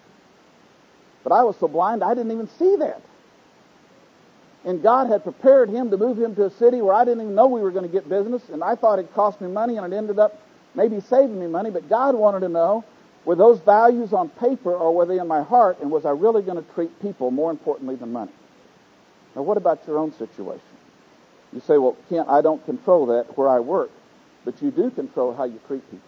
But I was so blind, I didn't even see that. And God had prepared him to move him to a city where I didn't even know we were going to get business, and I thought it cost me money, and it ended up maybe saving me money. But God wanted to know, were those values on paper or were they in my heart, and was I really going to treat people more importantly than money? Now, what about your own situation? You say, "Well, Kent, I don't control that where I work." But you do control how you treat people.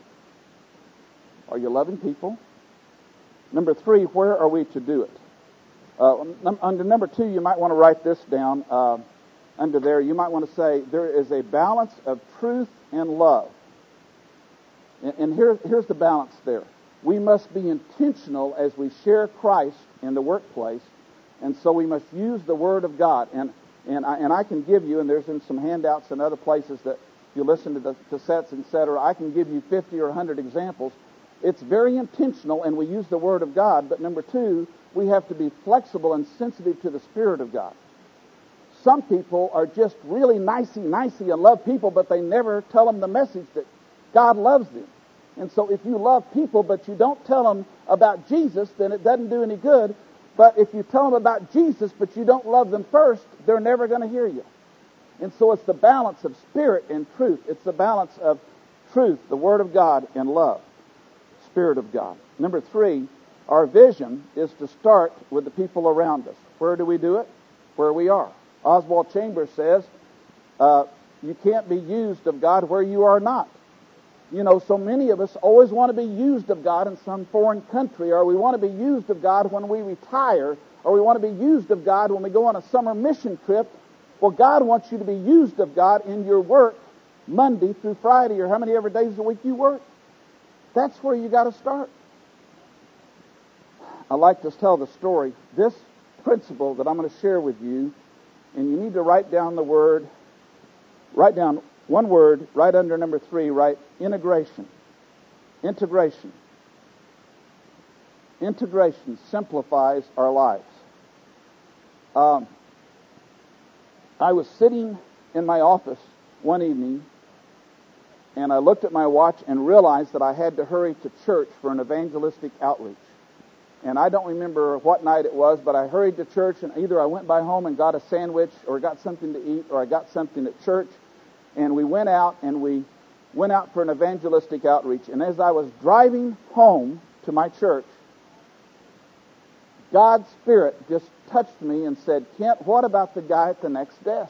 Are you loving people? Number 3, where are we to do it? Under number 2, you might want to write this down. Under there, you might want to say, there is a balance of truth and love. And here's the balance there. We must be intentional as we share Christ in the workplace, and so we must use the Word of God. And I can give you, and there's in some handouts and other places that if you listen to the cassettes, etc., I can give you 50 or 100 examples. It's very intentional, and we use the Word of God. But number 2, we have to be flexible and sensitive to the Spirit of God. Some people are just really nicey and love people, but they never tell them the message that God loves them. And so if you love people, but you don't tell them about Jesus, then it doesn't do any good. But if you tell them about Jesus, but you don't love them first, they're never going to hear you. And so it's the balance of spirit and truth. It's the balance of truth, the Word of God, and love. Spirit of God. Number 3, Our vision is to start with the people around us. Where do we do it? Where we are. Oswald Chambers says, you can't be used of God where you are not. You know, so many of us always want to be used of God in some foreign country, or we want to be used of God when we retire, or we want to be used of God when we go on a summer mission trip. Well, God wants you to be used of God in your work Monday through Friday, or how many ever days a week you work. That's where you got to start. I like to tell the story. This principle that I'm going to share with you, and you need to write down one word right under number 3, write integration. Integration. Integration simplifies our lives. I was sitting in my office one evening, and I looked at my watch and realized that I had to hurry to church for an evangelistic outreach. And I don't remember what night it was, but I hurried to church, and either I went by home and got a sandwich, or got something to eat, or I got something at church. And we went out for an evangelistic outreach. And as I was driving home to my church, God's Spirit just touched me and said, Kent, what about the guy at the next desk?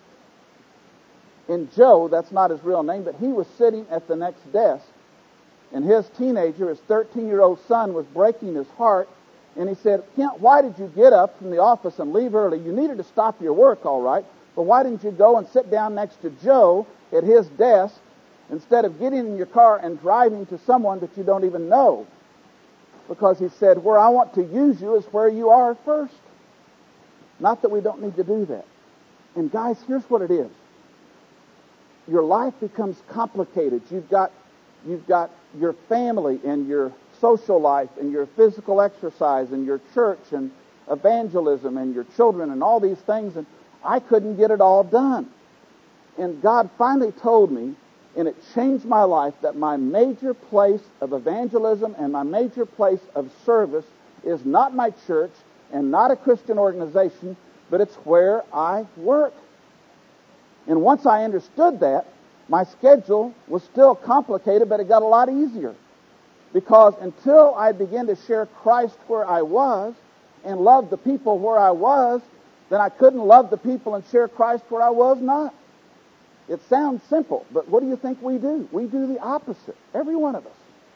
And Joe, that's not his real name, but he was sitting at the next desk. And his 13-year-old son was breaking his heart. And he said, Kent, why did you get up from the office and leave early? You needed to stop your work, all right. But why didn't you go and sit down next to Joe at his desk instead of getting in your car and driving to someone that you don't even know? Because he said, where I want to use you is where you are first. Not that we don't need to do that. And guys, here's what it is. Your life becomes complicated. You've got your family and your social life and your physical exercise and your church and evangelism and your children and all these things, and I couldn't get it all done. And God finally told me, and it changed my life, that my major place of evangelism and my major place of service is not my church and not a Christian organization, but it's where I work. And once I understood that, my schedule was still complicated, but it got a lot easier. Because until I began to share Christ where I was and love the people where I was, then I couldn't love the people and share Christ where I was not. It sounds simple, but what do you think we do? We do the opposite, every one of us.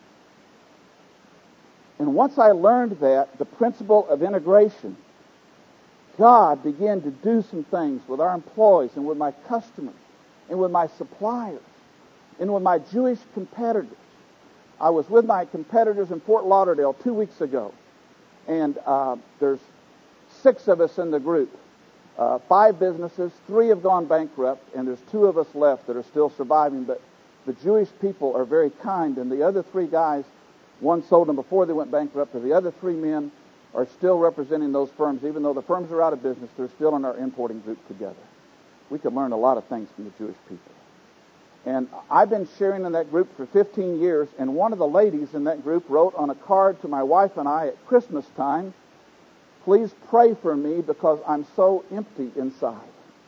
And once I learned that, the principle of integration, God began to do some things with our employees and with my customers and with my suppliers and with my Jewish competitors. I was with my competitors in Fort Lauderdale 2 weeks ago, and there's 6 of us in the group. 5 businesses, 3 have gone bankrupt, and there's 2 of us left that are still surviving. But the Jewish people are very kind, and the other 3 guys, one sold them before they went bankrupt, but the other 3 men are still representing those firms. Even though the firms are out of business, they're still in our importing group together. We could learn a lot of things from the Jewish people. And I've been sharing in that group for 15 years, and one of the ladies in that group wrote on a card to my wife and I at Christmas time, please pray for me because I'm so empty inside.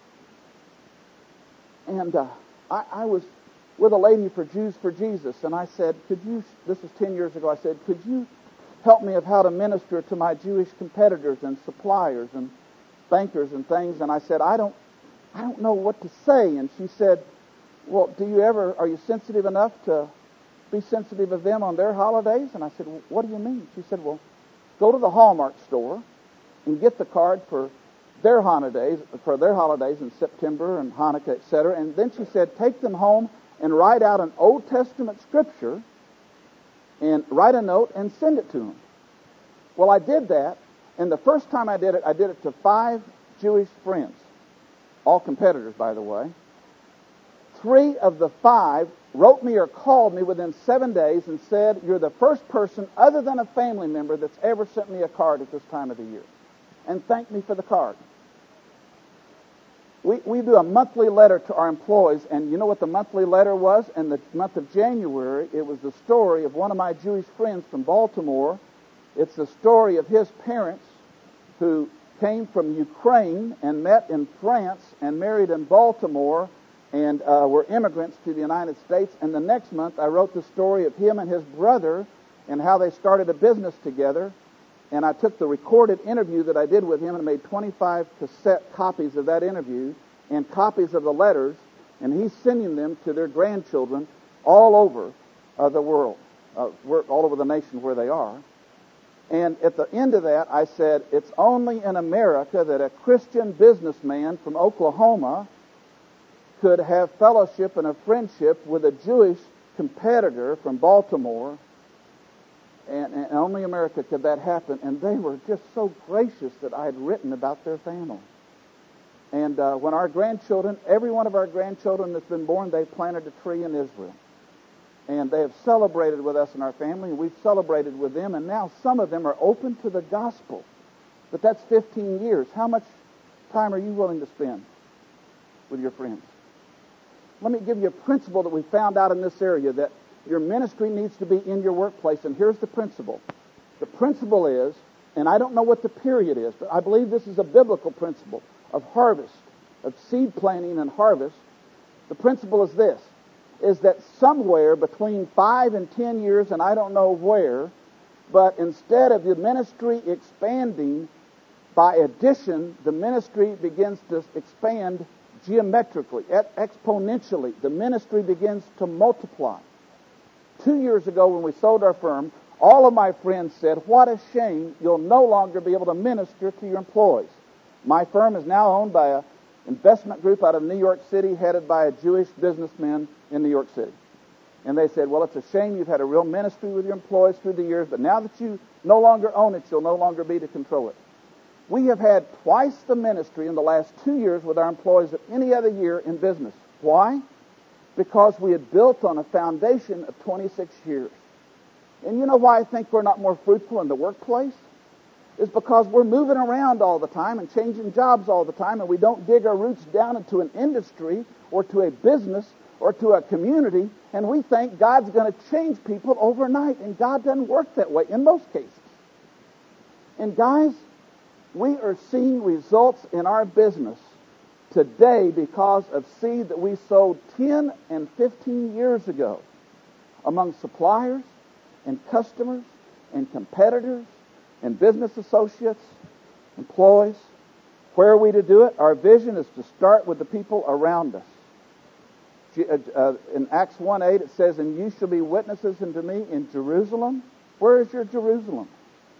And I was with a lady for Jews for Jesus, and I said, this was 10 years ago, I said, could you help me of how to minister to my Jewish competitors and suppliers and bankers and things? And I said, I don't know what to say. And she said, well, are you sensitive enough to be sensitive of them on their holidays? And I said, well, what do you mean? She said, well, go to the Hallmark store and get the card for their holidays in September and Hanukkah, etc. And then she said, take them home and write out an Old Testament scripture and write a note and send it to them. Well, I did that, and the first time I did it to 5 Jewish friends, all competitors, by the way. 3 of the 5 wrote me or called me within 7 days and said, you're the first person other than a family member that's ever sent me a card at this time of the year, and thanked me for the card. We do a monthly letter to our employees, and you know what the monthly letter was? In the month of January, it was the story of one of my Jewish friends from Baltimore. It's the story of his parents who came from Ukraine and met in France and married in Baltimore and were immigrants to the United States. And the next month, I wrote the story of him and his brother and how they started a business together. And I took the recorded interview that I did with him and made 25 cassette copies of that interview and copies of the letters, and he's sending them to their grandchildren all over the world, all over the nation where they are. And at the end of that, I said, it's only in America that a Christian businessman from Oklahoma could have fellowship and a friendship with a Jewish competitor from Baltimore. And only America could that happen. And they were just so gracious that I had written about their family. And when our grandchildren, every one of our grandchildren that's been born, they planted a tree in Israel. And they have celebrated with us in our family, and we've celebrated with them, and now some of them are open to the gospel. But that's 15 years. How much time are you willing to spend with your friends? Let me give you a principle that we found out in this area, that your ministry needs to be in your workplace, and here's the principle. The principle is, and I don't know what the period is, but I believe this is a biblical principle of harvest, of seed planting and harvest. The principle is this, is that somewhere between 5 and 10 years, and I don't know where, but instead of the ministry expanding by addition, the ministry begins to expand geometrically, exponentially. The ministry begins to multiply. 2 years ago when we sold our firm, all of my friends said, what a shame, you'll no longer be able to minister to your employees. My firm is now owned by an investment group out of New York City, headed by a Jewish businessman in New York City. And they said, well, it's a shame you've had a real ministry with your employees through the years, but now that you no longer own it, you'll no longer be to control it. We have had twice the ministry in the last 2 years with our employees of any other year in business. Why? Because we had built on a foundation of 26 years. And you know why I think we're not more fruitful in the workplace? Is because we're moving around all the time and changing jobs all the time, and we don't dig our roots down into an industry or to a business or to a community, and we think God's going to change people overnight, and God doesn't work that way in most cases. And guys, we are seeing results in our business today because of seed that we sowed 10 and 15 years ago among suppliers and customers and competitors and business associates, employees. Where are we to do it? Our vision is to start with the people around us. In Acts 1:8 it says, and you shall be witnesses unto me in Jerusalem. Where is your Jerusalem?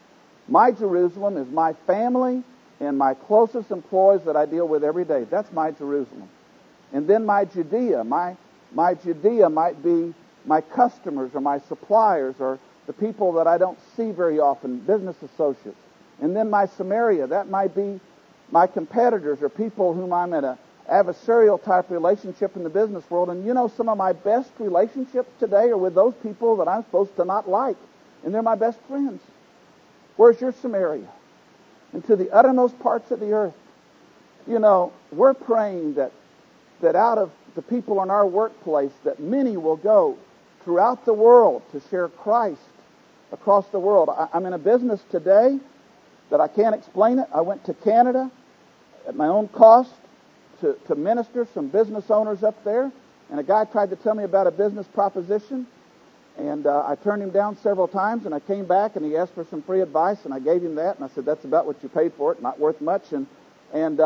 My Jerusalem is my family and my closest employees that I deal with every day. That's my Jerusalem. And then my Judea. My Judea might be my customers or my suppliers or the people that I don't see very often, business associates. And then my Samaria, that might be my competitors or people whom I'm in an adversarial type relationship in the business world. And you know, some of my best relationships today are with those people that I'm supposed to not like. And they're my best friends. Where's your Samaria? And to the uttermost parts of the earth. You know, we're praying that out of the people in our workplace, that many will go throughout the world to share Christ across the world. I'm in a business today that I can't explain it. I went to Canada at my own cost to minister some business owners up there, and a guy tried to tell me about a business proposition, and I turned him down several times, and I came back and he asked for some free advice, and I gave him that, and I said, that's about what you paid for it, not worth much. And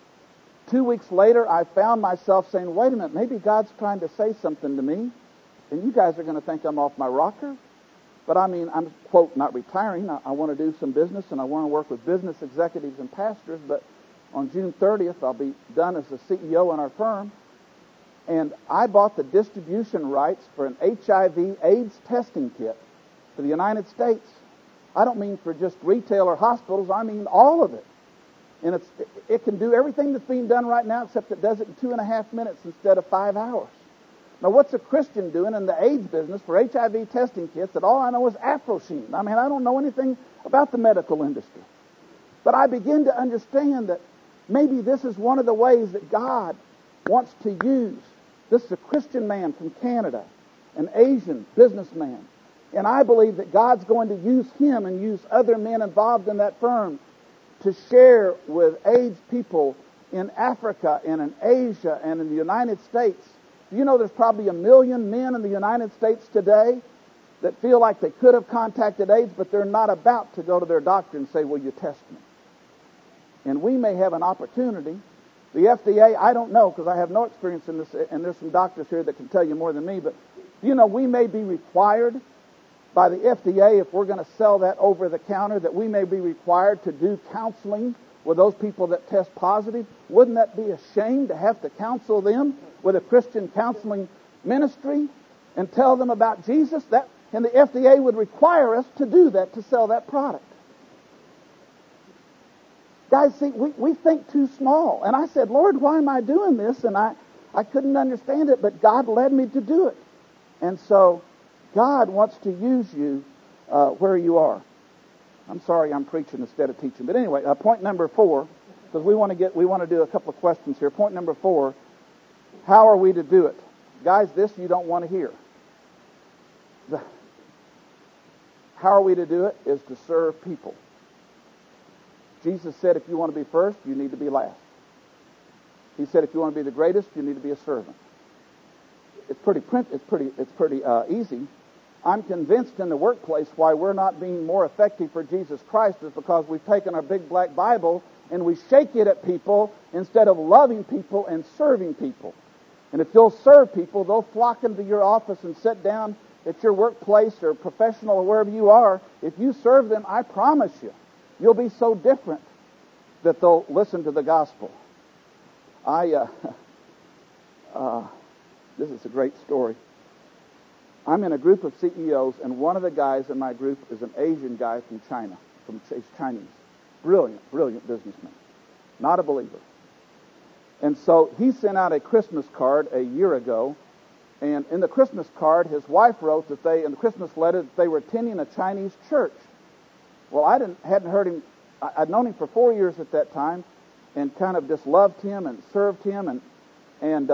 2 weeks later, I found myself saying, wait a minute, maybe God's trying to say something to me, and you guys are going to think I'm off my rocker. But I mean, I'm, quote, not retiring. I want to do some business, and I want to work with business executives and pastors, but on June 30th, I'll be done as the CEO in our firm. And I bought the distribution rights for an HIV/AIDS testing kit for the United States. I don't mean for just retail or hospitals. I mean all of it. And it can do everything that's being done right now, except it does it in 2.5 minutes instead of 5 hours. Now, what's a Christian doing in the AIDS business for HIV testing kits that all I know is AfroSheen? I mean, I don't know anything about the medical industry. But I begin to understand that maybe this is one of the ways that God wants to use. This is a Christian man from Canada, an Asian businessman. And I believe that God's going to use him and use other men involved in that firm to share with AIDS people in Africa and in Asia and in the United States. Do you know there's probably 1 million men in the United States today that feel like they could have contacted AIDS, but they're not about to go to their doctor and say, will you test me? And we may have an opportunity. The FDA, I don't know because I have no experience in this, and there's some doctors here that can tell you more than me, but we may be required by the FDA, if we're going to sell that over the counter, that we may be required to do counseling with those people that test positive. Wouldn't that be a shame to have to counsel them with a Christian counseling ministry and tell them about Jesus? And the FDA would require us to do that, to sell that product. Guys, see, we think too small. And I said, Lord, why am I doing this? And I couldn't understand it, but God led me to do it. And so God wants to use you where you are. I'm sorry I'm preaching instead of teaching. But anyway, point number 4, because we want to do a couple of questions here. Point number 4, how are we to do it? Guys, this you don't want to hear. How are we to do it is to serve people. Jesus said if you want to be first, you need to be last. He said if you want to be the greatest, you need to be a servant. It's pretty easy. I'm convinced in the workplace why we're not being more effective for Jesus Christ is because we've taken our big black Bible and we shake it at people instead of loving people and serving people. And if you'll serve people, they'll flock into your office and sit down at your workplace or professional or wherever you are. If you serve them, I promise you'll be so different that they'll listen to the gospel. This is a great story. I'm in a group of CEOs, and one of the guys in my group is an Asian guy from China, he's Chinese. Brilliant businessman. Not a believer. And so he sent out a Christmas card a year ago, and in the Christmas card, his wife wrote in the Christmas letter, that they were attending a Chinese church. Well, I hadn't heard him. I'd known him for 4 years at that time, and kind of just loved him and served him, and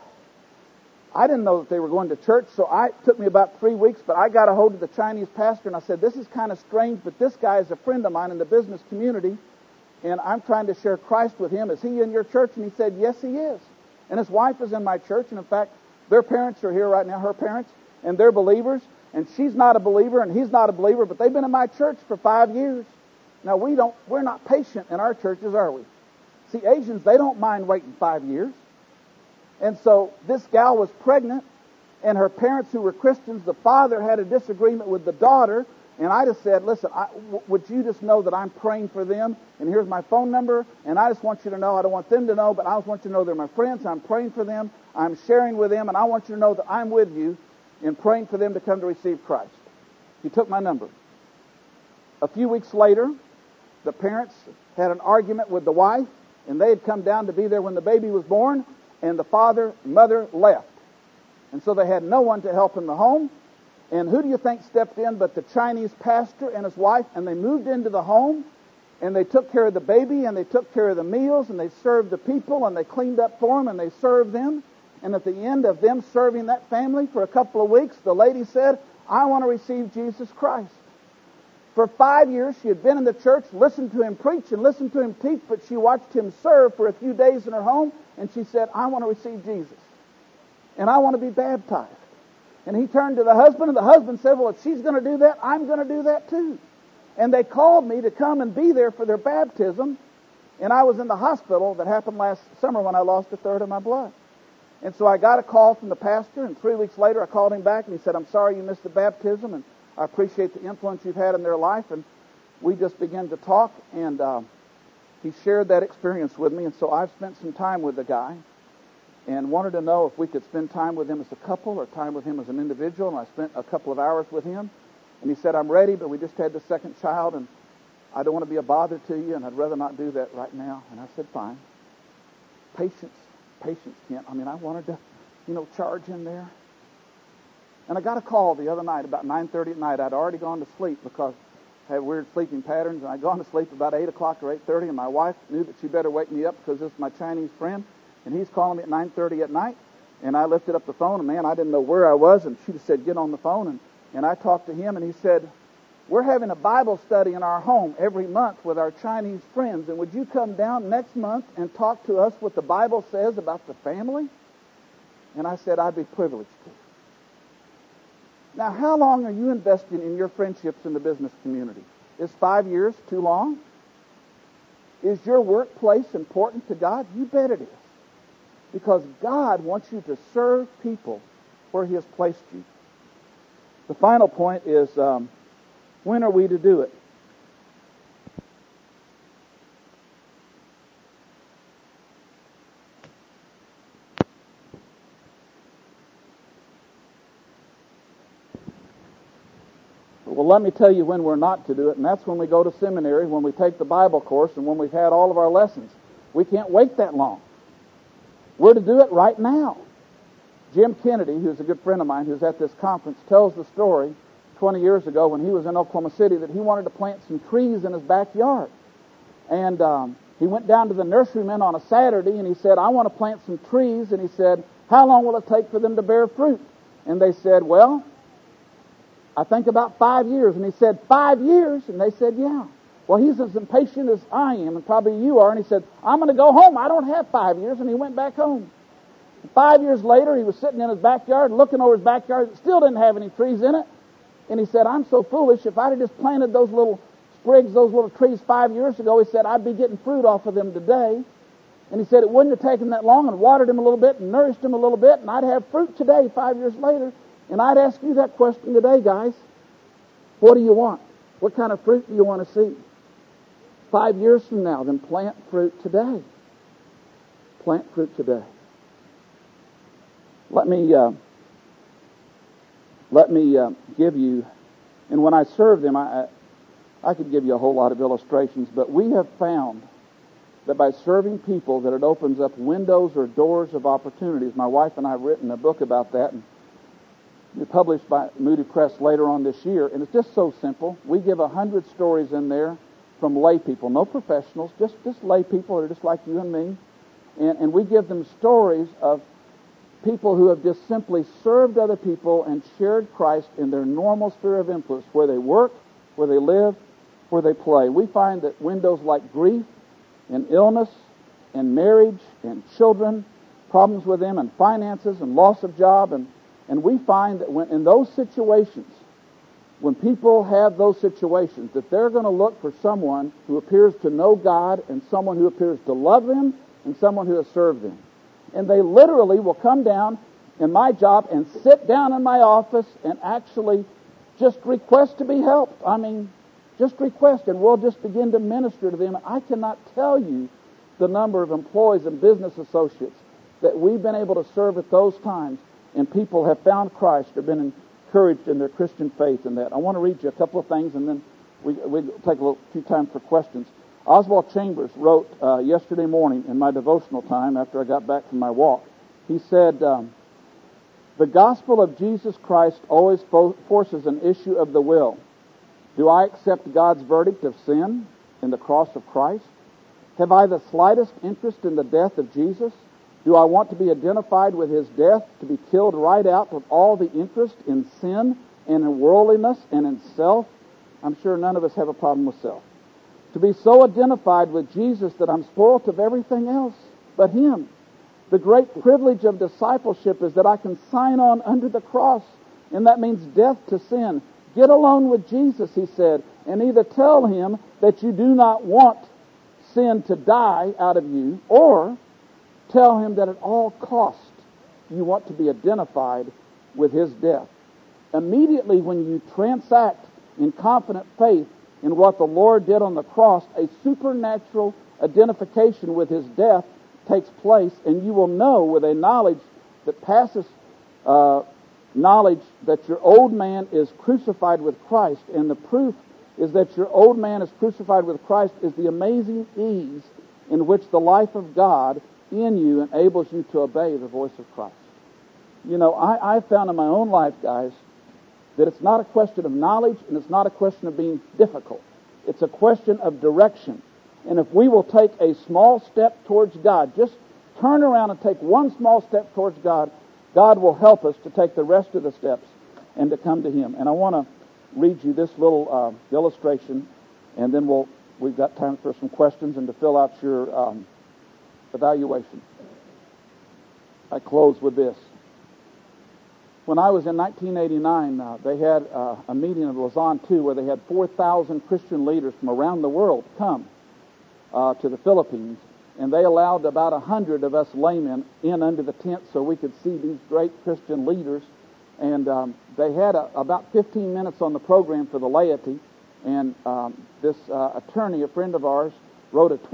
I didn't know that they were going to church, so it took me about 3 weeks, but I got a hold of the Chinese pastor, and I said, this is kind of strange, but this guy is a friend of mine in the business community, and I'm trying to share Christ with him. Is he in your church? And he said, yes, he is. And his wife is in my church, and in fact, their parents are here right now, her parents, and they're believers, and she's not a believer, and he's not a believer, but they've been in my church for 5 years. Now, we're not patient in our churches, are we? See, Asians, they don't mind waiting 5 years. And so this gal was pregnant, and her parents, who were Christians, the father had a disagreement with the daughter, and I just said, listen, would you just know that I'm praying for them, and here's my phone number, and I just want you to know, I don't want them to know, but I just want you to know they're my friends, I'm praying for them, I'm sharing with them, and I want you to know that I'm with you in praying for them to come to receive Christ. He took my number. A few weeks later, the parents had an argument with the wife, and they had come down to be there when the baby was born, and the father and mother left. And so they had no one to help in the home. And who do you think stepped in but the Chinese pastor and his wife? And they moved into the home, and they took care of the baby, and they took care of the meals, and they served the people, and they cleaned up for them, and they served them. And at the end of them serving that family for a couple of weeks, the lady said, I want to receive Jesus Christ. For 5 years, she had been in the church, listened to him preach and listened to him teach, but she watched him serve for a few days in her home, and she said, I want to receive Jesus. And I want to be baptized. And he turned to the husband, and the husband said, well, if she's going to do that, I'm going to do that too. And they called me to come and be there for their baptism, and I was in the hospital. That happened last summer when I lost a third of my blood. And so I got a call from the pastor, and 3 weeks later I called him back, and he said, I'm sorry you missed the baptism, and I appreciate the influence you've had in their life. And we just began to talk, and he shared that experience with me. And so I've spent some time with the guy and wanted to know if we could spend time with him as a couple or time with him as an individual. And I spent a couple of hours with him. And he said, I'm ready, but we just had the second child, and I don't want to be a bother to you, and I'd rather not do that right now. And I said, fine. Patience, Kent. I mean, I wanted to, charge in there. And I got a call the other night about 9:30 at night. I'd already gone to sleep because I had weird sleeping patterns, and I'd gone to sleep about 8 o'clock or 8:30, and my wife knew that she better wake me up because this is my Chinese friend, and he's calling me at 9:30 at night. And I lifted up the phone, and man, I didn't know where I was, and she just said, get on the phone. And I talked to him, and he said, we're having a Bible study in our home every month with our Chinese friends, and would you come down next month and talk to us what the Bible says about the family? And I said, I'd be privileged to. Now, how long are you investing in your friendships in the business community? Is 5 years too long? Is your workplace important to God? You bet it is. Because God wants you to serve people where He has placed you. The final point is, when are we to do it? Well, let me tell you when we're not to do it, and that's when we go to seminary, when we take the Bible course, and when we've had all of our lessons. We can't wait that long. We're to do it right now. Jim Kennedy, who's a good friend of mine, who's at this conference, tells the story 20 years ago when he was in Oklahoma City that he wanted to plant some trees in his backyard. And he went down to the nurserymen on a Saturday, and he said, I want to plant some trees. And he said, how long will it take for them to bear fruit? And they said, well, I think about 5 years. And he said, 5 years? And they said, yeah. Well, he's as impatient as I am, and probably you are. And he said, I'm going to go home. I don't have 5 years. And he went back home. 5 years later, he was sitting in his backyard, looking over his backyard. It still didn't have any trees in it. And he said, I'm so foolish. If I'd have just planted those little sprigs, those little trees 5 years ago, he said, I'd be getting fruit off of them today. And he said, it wouldn't have taken that long, and watered him a little bit and nourished him a little bit, and I'd have fruit today 5 years later. And I'd ask you that question today, guys. What do you want? What kind of fruit do you want to see? 5 years from now, then plant fruit today. Plant fruit today. Let me give you, and when I serve them, I could give you a whole lot of illustrations, but we have found that by serving people that it opens up windows or doors of opportunities. My wife and I have written a book about that, and it's published by Moody Press later on this year, and it's just so simple. We give 100 stories in there from lay people, no professionals, just lay people that are just like you and me, and we give them stories of people who have just simply served other people and shared Christ in their normal sphere of influence, where they work, where they live, where they play. We find that windows like grief and illness and marriage and children, problems with them and finances and loss of job, and we find that when in those situations, when people have those situations, that they're going to look for someone who appears to know God and someone who appears to love them and someone who has served them. And they literally will come down in my job and sit down in my office and actually just request to be helped. I mean, just request, and we'll just begin to minister to them. I cannot tell you the number of employees and business associates that we've been able to serve at those times, and people have found Christ or been encouraged in their Christian faith in that. I want to read you a couple of things, and then we'll take a few time for questions. Oswald Chambers wrote yesterday morning in my devotional time after I got back from my walk. He said, the gospel of Jesus Christ always forces an issue of the will. Do I accept God's verdict of sin in the cross of Christ? Have I the slightest interest in the death of Jesus? Do I want to be identified with His death, to be killed right out with all the interest in sin and in worldliness and in self? I'm sure none of us have a problem with self. To be so identified with Jesus that I'm spoilt of everything else but Him. The great privilege of discipleship is that I can sign on under the cross, and that means death to sin. Get alone with Jesus, he said, and either tell Him that you do not want sin to die out of you, or tell Him that at all cost you want to be identified with His death. Immediately when you transact in confident faith in what the Lord did on the cross, a supernatural identification with His death takes place, and you will know with a knowledge that passes knowledge that your old man is crucified with Christ, and the proof is that your old man is crucified with Christ is the amazing ease in which the life of God in you enables you to obey the voice of Christ. You know, I found in my own life, guys, that it's not a question of knowledge and it's not a question of being difficult. It's a question of direction. And if we will take a small step towards God, just turn around and take one small step towards God, God will help us to take the rest of the steps and to come to Him. And I want to read you this little illustration, and then we've got time for some questions and to fill out your evaluation. I close with this. When I was in 1989, they had a meeting in Lausanne II where they had 4,000 Christian leaders from around the world come to the Philippines, and they allowed about 100 of us laymen in under the tent so we could see these great Christian leaders. And they had about 15 minutes on the program for the laity, and this attorney, a friend of ours, wrote a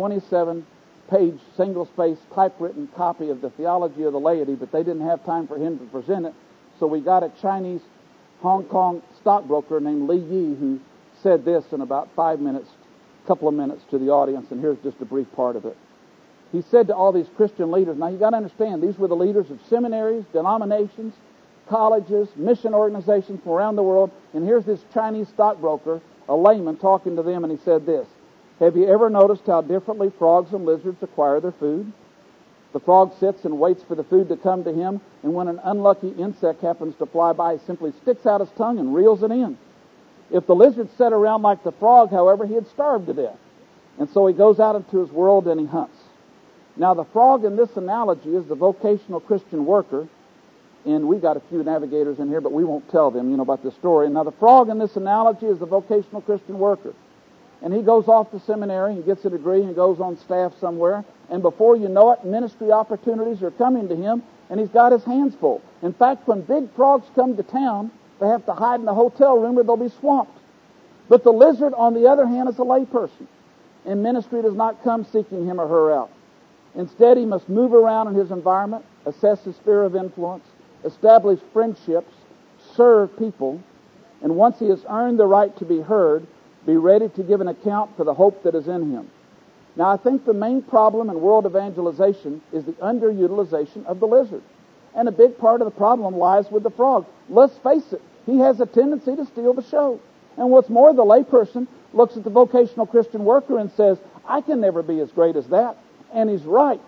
27-page single-spaced typewritten copy of the theology of the laity, but they didn't have time for him to present it. So we got a Chinese Hong Kong stockbroker named Li Yi who said this in about 5 minutes, a couple of minutes to the audience, and here's just a brief part of it. He said to all these Christian leaders, now you got to understand, these were the leaders of seminaries, denominations, colleges, mission organizations from around the world, and here's this Chinese stockbroker, a layman, talking to them, and he said this: have you ever noticed how differently frogs and lizards acquire their food? The frog sits and waits for the food to come to him, and when an unlucky insect happens to fly by, he simply sticks out his tongue and reels it in. If the lizard sat around like the frog, however, he'd starve to death. And so he goes out into his world and he hunts. Now, the frog in this analogy is the vocational Christian worker, and we got a few navigators in here, but we won't tell them, about this story. Now, the frog in this analogy is the vocational Christian worker. And he goes off to seminary and gets a degree and goes on staff somewhere. And before you know it, ministry opportunities are coming to him, and he's got his hands full. In fact, when big frogs come to town, they have to hide in a hotel room or they'll be swamped. But the lizard, on the other hand, is a layperson, and ministry does not come seeking him or her out. Instead, he must move around in his environment, assess his sphere of influence, establish friendships, serve people, and once he has earned the right to be heard, be ready to give an account for the hope that is in him. Now, I think the main problem in world evangelization is the underutilization of the lizard. And a big part of the problem lies with the frog. Let's face it, he has a tendency to steal the show. And what's more, the layperson looks at the vocational Christian worker and says, I can never be as great as that. And he's right,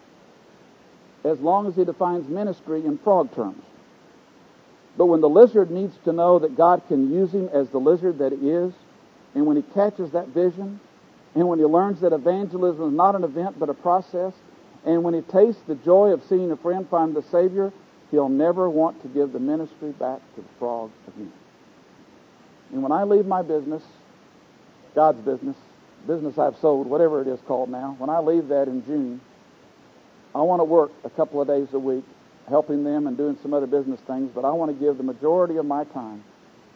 as long as he defines ministry in frog terms. But when the lizard needs to know that God can use him as the lizard that he is, and when he catches that vision, and when he learns that evangelism is not an event but a process, and when he tastes the joy of seeing a friend find the Savior, he'll never want to give the ministry back to the frog again. And when I leave my business, God's business I've sold, whatever it is called now, when I leave that in June, I want to work a couple of days a week helping them and doing some other business things, but I want to give the majority of my time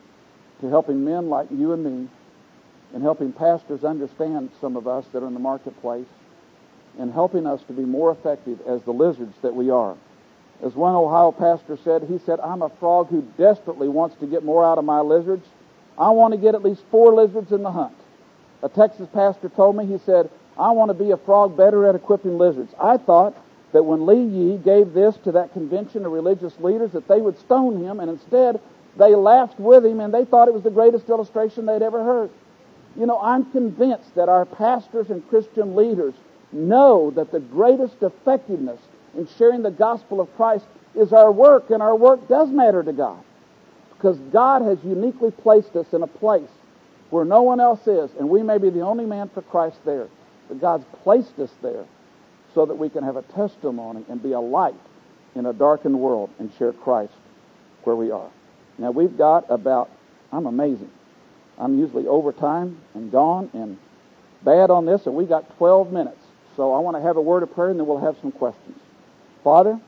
to helping men like you and me, and helping pastors understand some of us that are in the marketplace, and helping us to be more effective as the lizards that we are. As one Ohio pastor said, he said, I'm a frog who desperately wants to get more out of my lizards. I want to get at least 4 lizards in the hunt. A Texas pastor told me, he said, I want to be a frog better at equipping lizards. I thought that when Li Yi gave this to that convention of religious leaders that they would stone him, and instead they laughed with him and they thought it was the greatest illustration they'd ever heard. I'm convinced that our pastors and Christian leaders know that the greatest effectiveness in sharing the gospel of Christ is our work, and our work does matter to God. Because God has uniquely placed us in a place where no one else is, and we may be the only man for Christ there. But God's placed us there so that we can have a testimony and be a light in a darkened world and share Christ where we are. Now we've got I'm amazing. I'm usually over time and gone and bad on this, and we got 12 minutes. So I want to have a word of prayer, and then we'll have some questions. Father,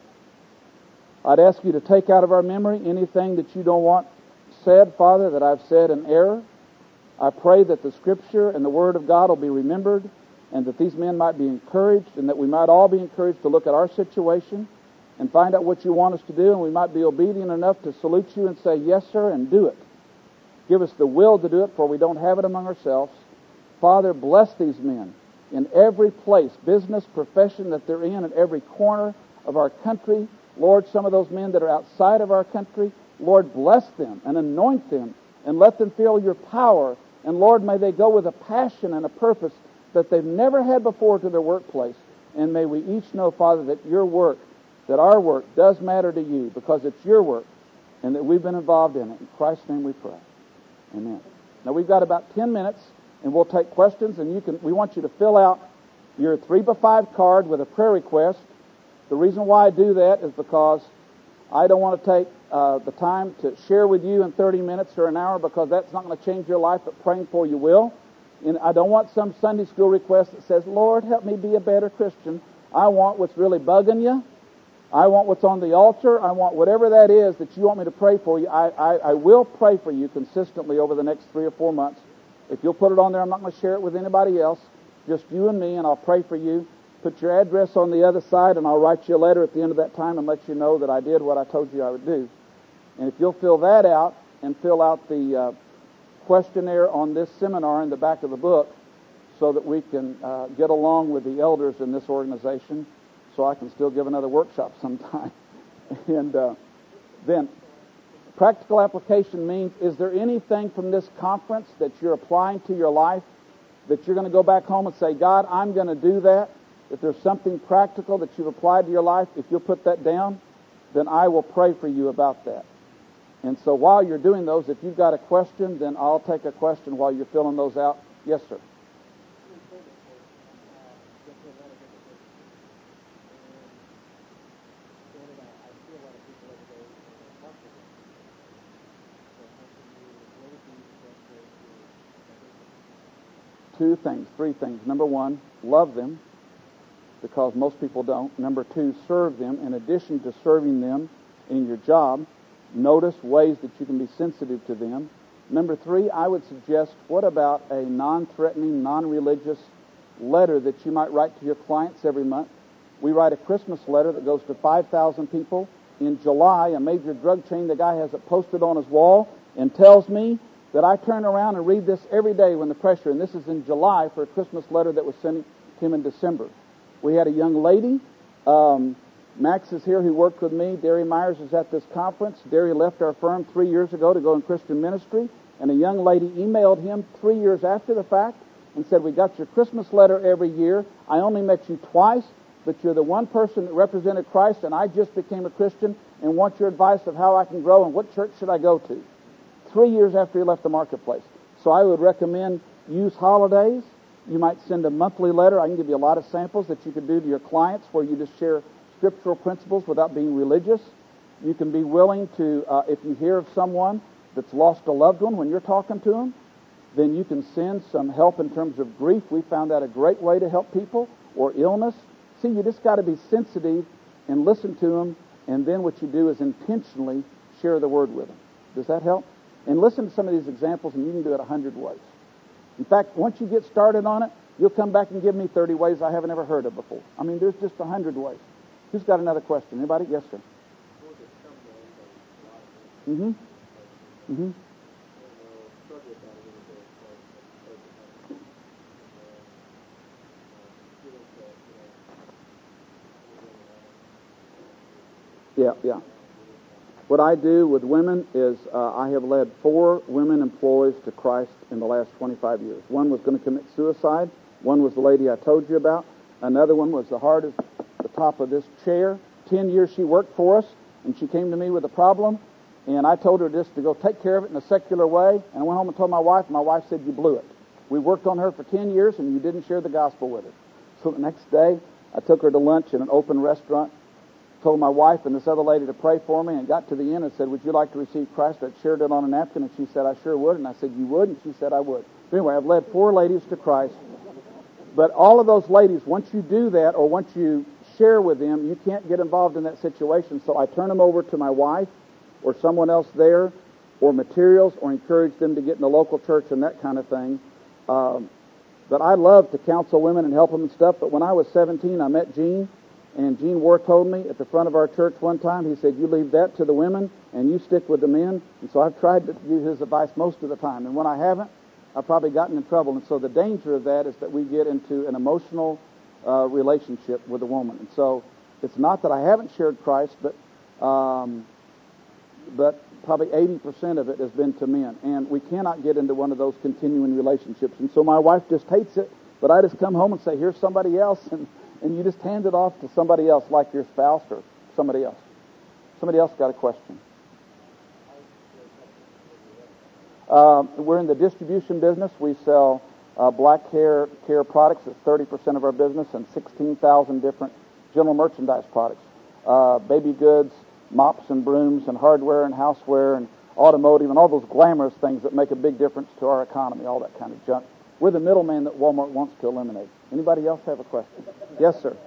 I'd ask you to take out of our memory anything that you don't want said, Father, that I've said in error. I pray that the Scripture and the Word of God will be remembered, and that these men might be encouraged, and that we might all be encouraged to look at our situation and find out what you want us to do, and we might be obedient enough to salute you and say, yes, sir, and do it. Give us the will to do it, for we don't have it among ourselves. Father, bless these men in every place, business, profession that they're in every corner of our country. Lord, some of those men that are outside of our country, Lord, bless them and anoint them and let them feel your power. And Lord, may they go with a passion and a purpose that they've never had before to their workplace. And may we each know, Father, that your work, that our work does matter to you because it's your work and that we've been involved in it. In Christ's name we pray. Amen. Now we've got about 10 minutes and we'll take questions, and we want you to fill out your 3x5 card with a prayer request. The reason why I do that is because I don't want to take the time to share with you in 30 minutes or an hour, because that's not going to change your life, but praying for you will. And I don't want some Sunday school request that says, Lord, help me be a better Christian. I want what's really bugging you. I want what's on the altar. I want whatever that is that you want me to pray for you. I will pray for you consistently over the next 3 or 4 months. If you'll put it on there, I'm not going to share it with anybody else. Just you and me, and I'll pray for you. Put your address on the other side, and I'll write you a letter at the end of that time and let you know that I did what I told you I would do. And if you'll fill that out and fill out the questionnaire on this seminar in the back of the book, so that we can get along with the elders in this organization, so I can still give another workshop sometime. And then practical application means, is there anything from this conference that you're applying to your life that you're going to go back home and say, God, I'm going to do that? If there's something practical that you've applied to your life, if you'll put that down, then I will pray for you about that. And so while you're doing those, if you've got a question, then I'll take a question while you're filling those out. Yes, sir. Three things. Number one, love them, because most people don't. Number two, serve them. In addition to serving them in your job, notice ways that you can be sensitive to them. Number three, I would suggest, what about a non-threatening, non-religious letter that you might write to your clients every month? We write a Christmas letter that goes to 5,000 people. In July, a major drug chain, the guy has it posted on his wall and tells me that I turn around and read this every day when the pressure, and this is in July for a Christmas letter that was sent to him in December. We had a young lady, Max is here, who worked with me. Derry Myers is at this conference. Derry left our firm 3 years ago to go in Christian ministry, and a young lady emailed him 3 years after the fact and said, we got your Christmas letter every year. I only met you twice, but you're the one person that represented Christ, and I just became a Christian and want your advice of how I can grow and what church should I go to. 3 years after he left the marketplace. So I would recommend use holidays. You might send a monthly letter. I can give you a lot of samples that you could do to your clients where you just share scriptural principles without being religious. You can be willing to, if you hear of someone that's lost a loved one when you're talking to them, then you can send some help in terms of grief. We found that a great way to help people, or illness. See, you just got to be sensitive and listen to them, and then what you do is intentionally share the word with them. Does that help? And listen to some of these examples, and you can do it 100 ways. In fact, once you get started on it, you'll come back and give me 30 ways I haven't ever heard of before. I mean, there's just 100 ways. Who's got another question? Anybody? Yes, sir. Mm-hmm. Mm-hmm. Yeah. What I do with women is I have led 4 women employees to Christ in the last 25 years. One was going to commit suicide. One was the lady I told you about. Another one was the hard as the top of this chair. 10 years she worked for us, and she came to me with a problem, and I told her just to go take care of it in a secular way, and I went home and told my wife, and my wife said, you blew it. We worked on her for 10 years, and you didn't share the gospel with her. So the next day, I took her to lunch in an open restaurant, told my wife and this other lady to pray for me, and got to the end and said, would you like to receive Christ? I shared it on a napkin, and she said, I sure would. And I said, you would? And she said, I would. But anyway, I've led 4 ladies to Christ. But all of those ladies, once you do that, or once you share with them, you can't get involved in that situation. So I turn them over to my wife or someone else there, or materials, or encourage them to get in the local church and that kind of thing. But I love to counsel women and help them and stuff. But when I was 17, I met Gene. And Gene War told me at the front of our church one time, he said, you leave that to the women and you stick with the men. And so I've tried to use his advice most of the time. And when I haven't, I've probably gotten in trouble. And so the danger of that is that we get into an emotional relationship with a woman. And so it's not that I haven't shared Christ, but probably 80% of it has been to men. And we cannot get into one of those continuing relationships. And so my wife just hates it, but I just come home and say, here's somebody else, and you just hand it off to somebody else, like your spouse or somebody else. Somebody else got a question. We're in the distribution business. We sell black hair care products. It's 30% of our business, and 16,000 different general merchandise products. Baby goods, mops and brooms and hardware and houseware and automotive and all those glamorous things that make a big difference to our economy, all that kind of junk. We're the middleman that Walmart wants to eliminate. Anybody else have a question? Yes, sir.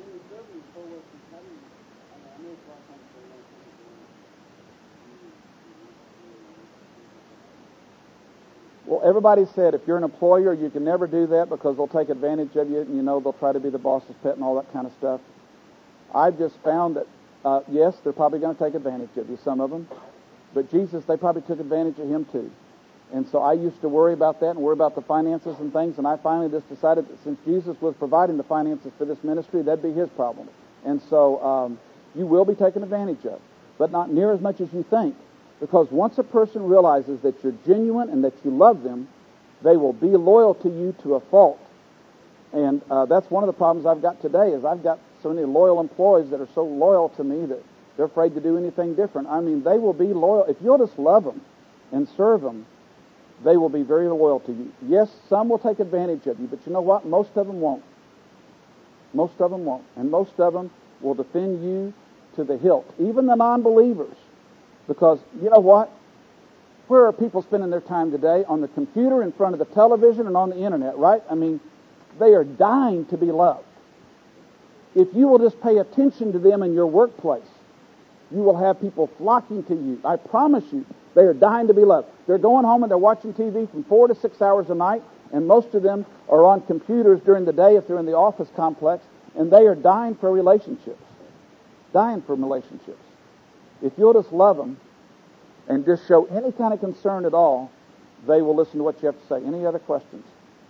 Well, everybody said if you're an employer, you can never do that because they'll take advantage of you, and they'll try to be the boss's pet and all that kind of stuff. I've just found that, yes, they're probably going to take advantage of you, some of them, but Jesus, they probably took advantage of him too. And so I used to worry about that and worry about the finances and things, and I finally just decided that since Jesus was providing the finances for this ministry, that'd be his problem. And so you will be taken advantage of, but not near as much as you think. Because once a person realizes that you're genuine and that you love them, they will be loyal to you to a fault. And that's one of the problems I've got today is I've got so many loyal employees that are so loyal to me that they're afraid to do anything different. I mean, they will be loyal. If you'll just love them and serve them, they will be very loyal to you. Yes, some will take advantage of you, but you know what? Most of them won't. Most of them won't. And most of them will defend you to the hilt. Even the non-believers. Because, you know what? Where are people spending their time today? On the computer, in front of the television, and on the internet, right? I mean, they are dying to be loved. If you will just pay attention to them in your workplace, you will have people flocking to you. I promise you, they are dying to be loved. They're going home and they're watching TV from 4 to 6 hours a night, and most of them are on computers during the day if they're in the office complex, and they are dying for relationships. Dying for relationships. If you'll just love them and just show any kind of concern at all, they will listen to what you have to say. Any other questions?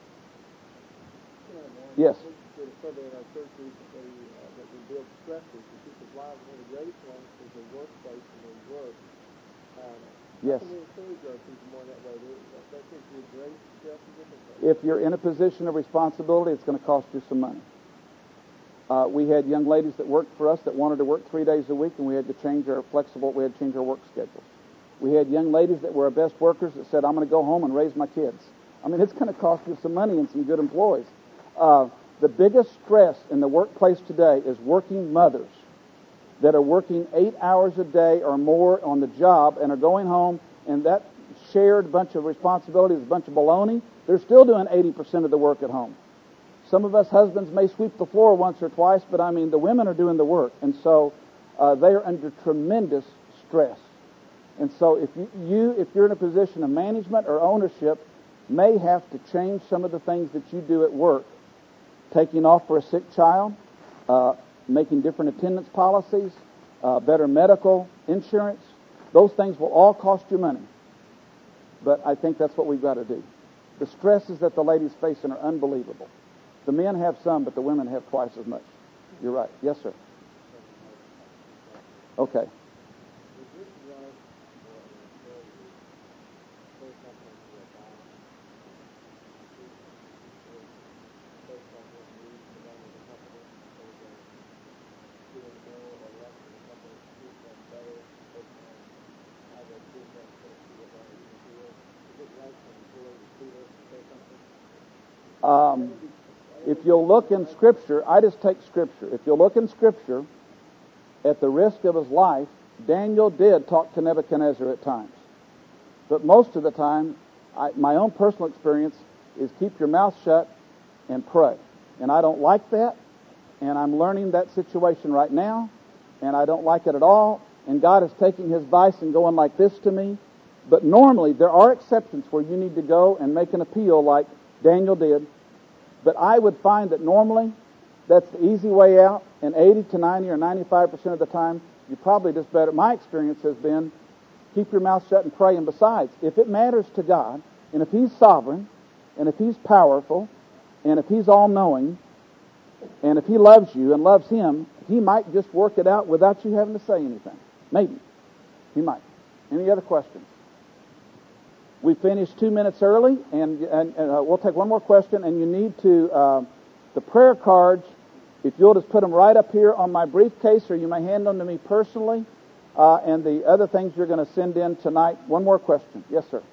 Yes. Did a survey in our church recently that revealed stresses in people's lives. One of the greatest ones is their workplace and their work. Yes. How can we encourage our people more that way? That seems to be a great stress and difficulty. If you're in a position of responsibility, it's going to cost you some money. We had young ladies that worked for us that wanted to work 3 days a week, and we had to change our work schedules. We had young ladies that were our best workers that said, I'm going to go home and raise my kids. I mean, it's going to cost you some money and some good employees. The biggest stress in the workplace today is working mothers that are working 8 hours a day or more on the job and are going home, and that shared bunch of responsibilities is a bunch of baloney. They're still doing 80% of the work at home. Some of us husbands may sweep the floor once or twice, but I mean, the women are doing the work. And so they are under tremendous stress. And so if you're in a position of management or ownership, may have to change some of the things that you do at work. Taking off for a sick child, making different attendance policies, better medical insurance. Those things will all cost you money. But I think that's what we've got to do. The stresses that the ladies facing are unbelievable. The men have some, but the women have twice as much. You're right. Yes, sir. Okay. If you'll look in Scripture, I just take Scripture. If you'll look in Scripture, at the risk of his life, Daniel did talk to Nebuchadnezzar at times. But most of the time, my own personal experience is keep your mouth shut and pray. And I don't like that, and I'm learning that situation right now, and I don't like it at all, and God is taking his advice and going like this to me. But normally, there are exceptions where you need to go and make an appeal like Daniel did. But I would find that normally that's the easy way out, and 80 to 90 or 95% of the time, you probably just better. My experience has been keep your mouth shut and pray. And besides, if it matters to God, and if he's sovereign, and if he's powerful, and if he's all-knowing, and if he loves you and loves him, he might just work it out without you having to say anything. Maybe. He might. Any other questions? We finished 2 minutes early, and we'll take one more question, and you need to, the prayer cards, if you'll just put them right up here on my briefcase, or you may hand them to me personally, and the other things you're going to send in tonight. One more question. Yes, sir.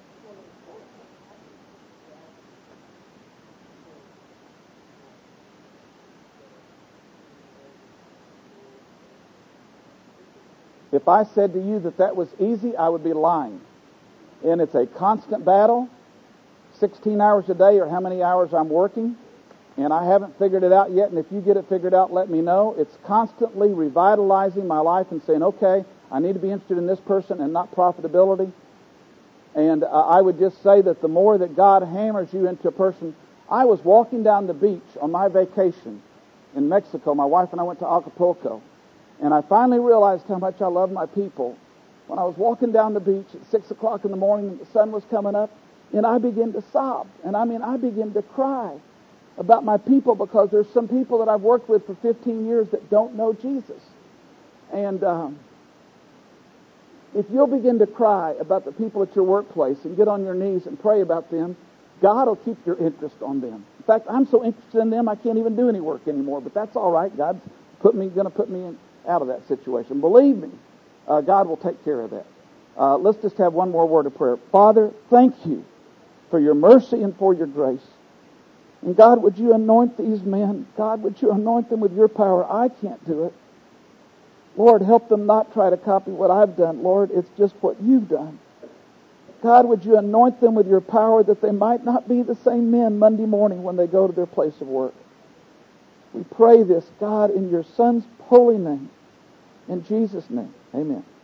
If I said to you that that was easy, I would be lying. And it's a constant battle, 16 hours a day or how many hours I'm working, and I haven't figured it out yet, and if you get it figured out, let me know. It's constantly revitalizing my life and saying, okay, I need to be interested in this person and not profitability. And I would just say that the more that God hammers you into a person. I was walking down the beach on my vacation in Mexico. My wife and I went to Acapulco. And I finally realized how much I love my people when I was walking down the beach at 6 o'clock in the morning and the sun was coming up, and I began to sob. And I began to cry about my people, because there's some people that I've worked with for 15 years that don't know Jesus. And if you'll begin to cry about the people at your workplace and get on your knees and pray about them, God will keep your interest on them. In fact, I'm so interested in them I can't even do any work anymore, but that's all right. God's going to put me out of that situation. Believe me, God will take care of that. Let's just have one more word of prayer. Father, thank you for your mercy and for your grace. And God, would you anoint these men? God, would you anoint them with your power? I can't do it. Lord, help them not try to copy what I've done. Lord, it's just what you've done. God, would you anoint them with your power that they might not be the same men Monday morning when they go to their place of work. We pray this, God, in your Son's holy name. In Jesus' name, amen.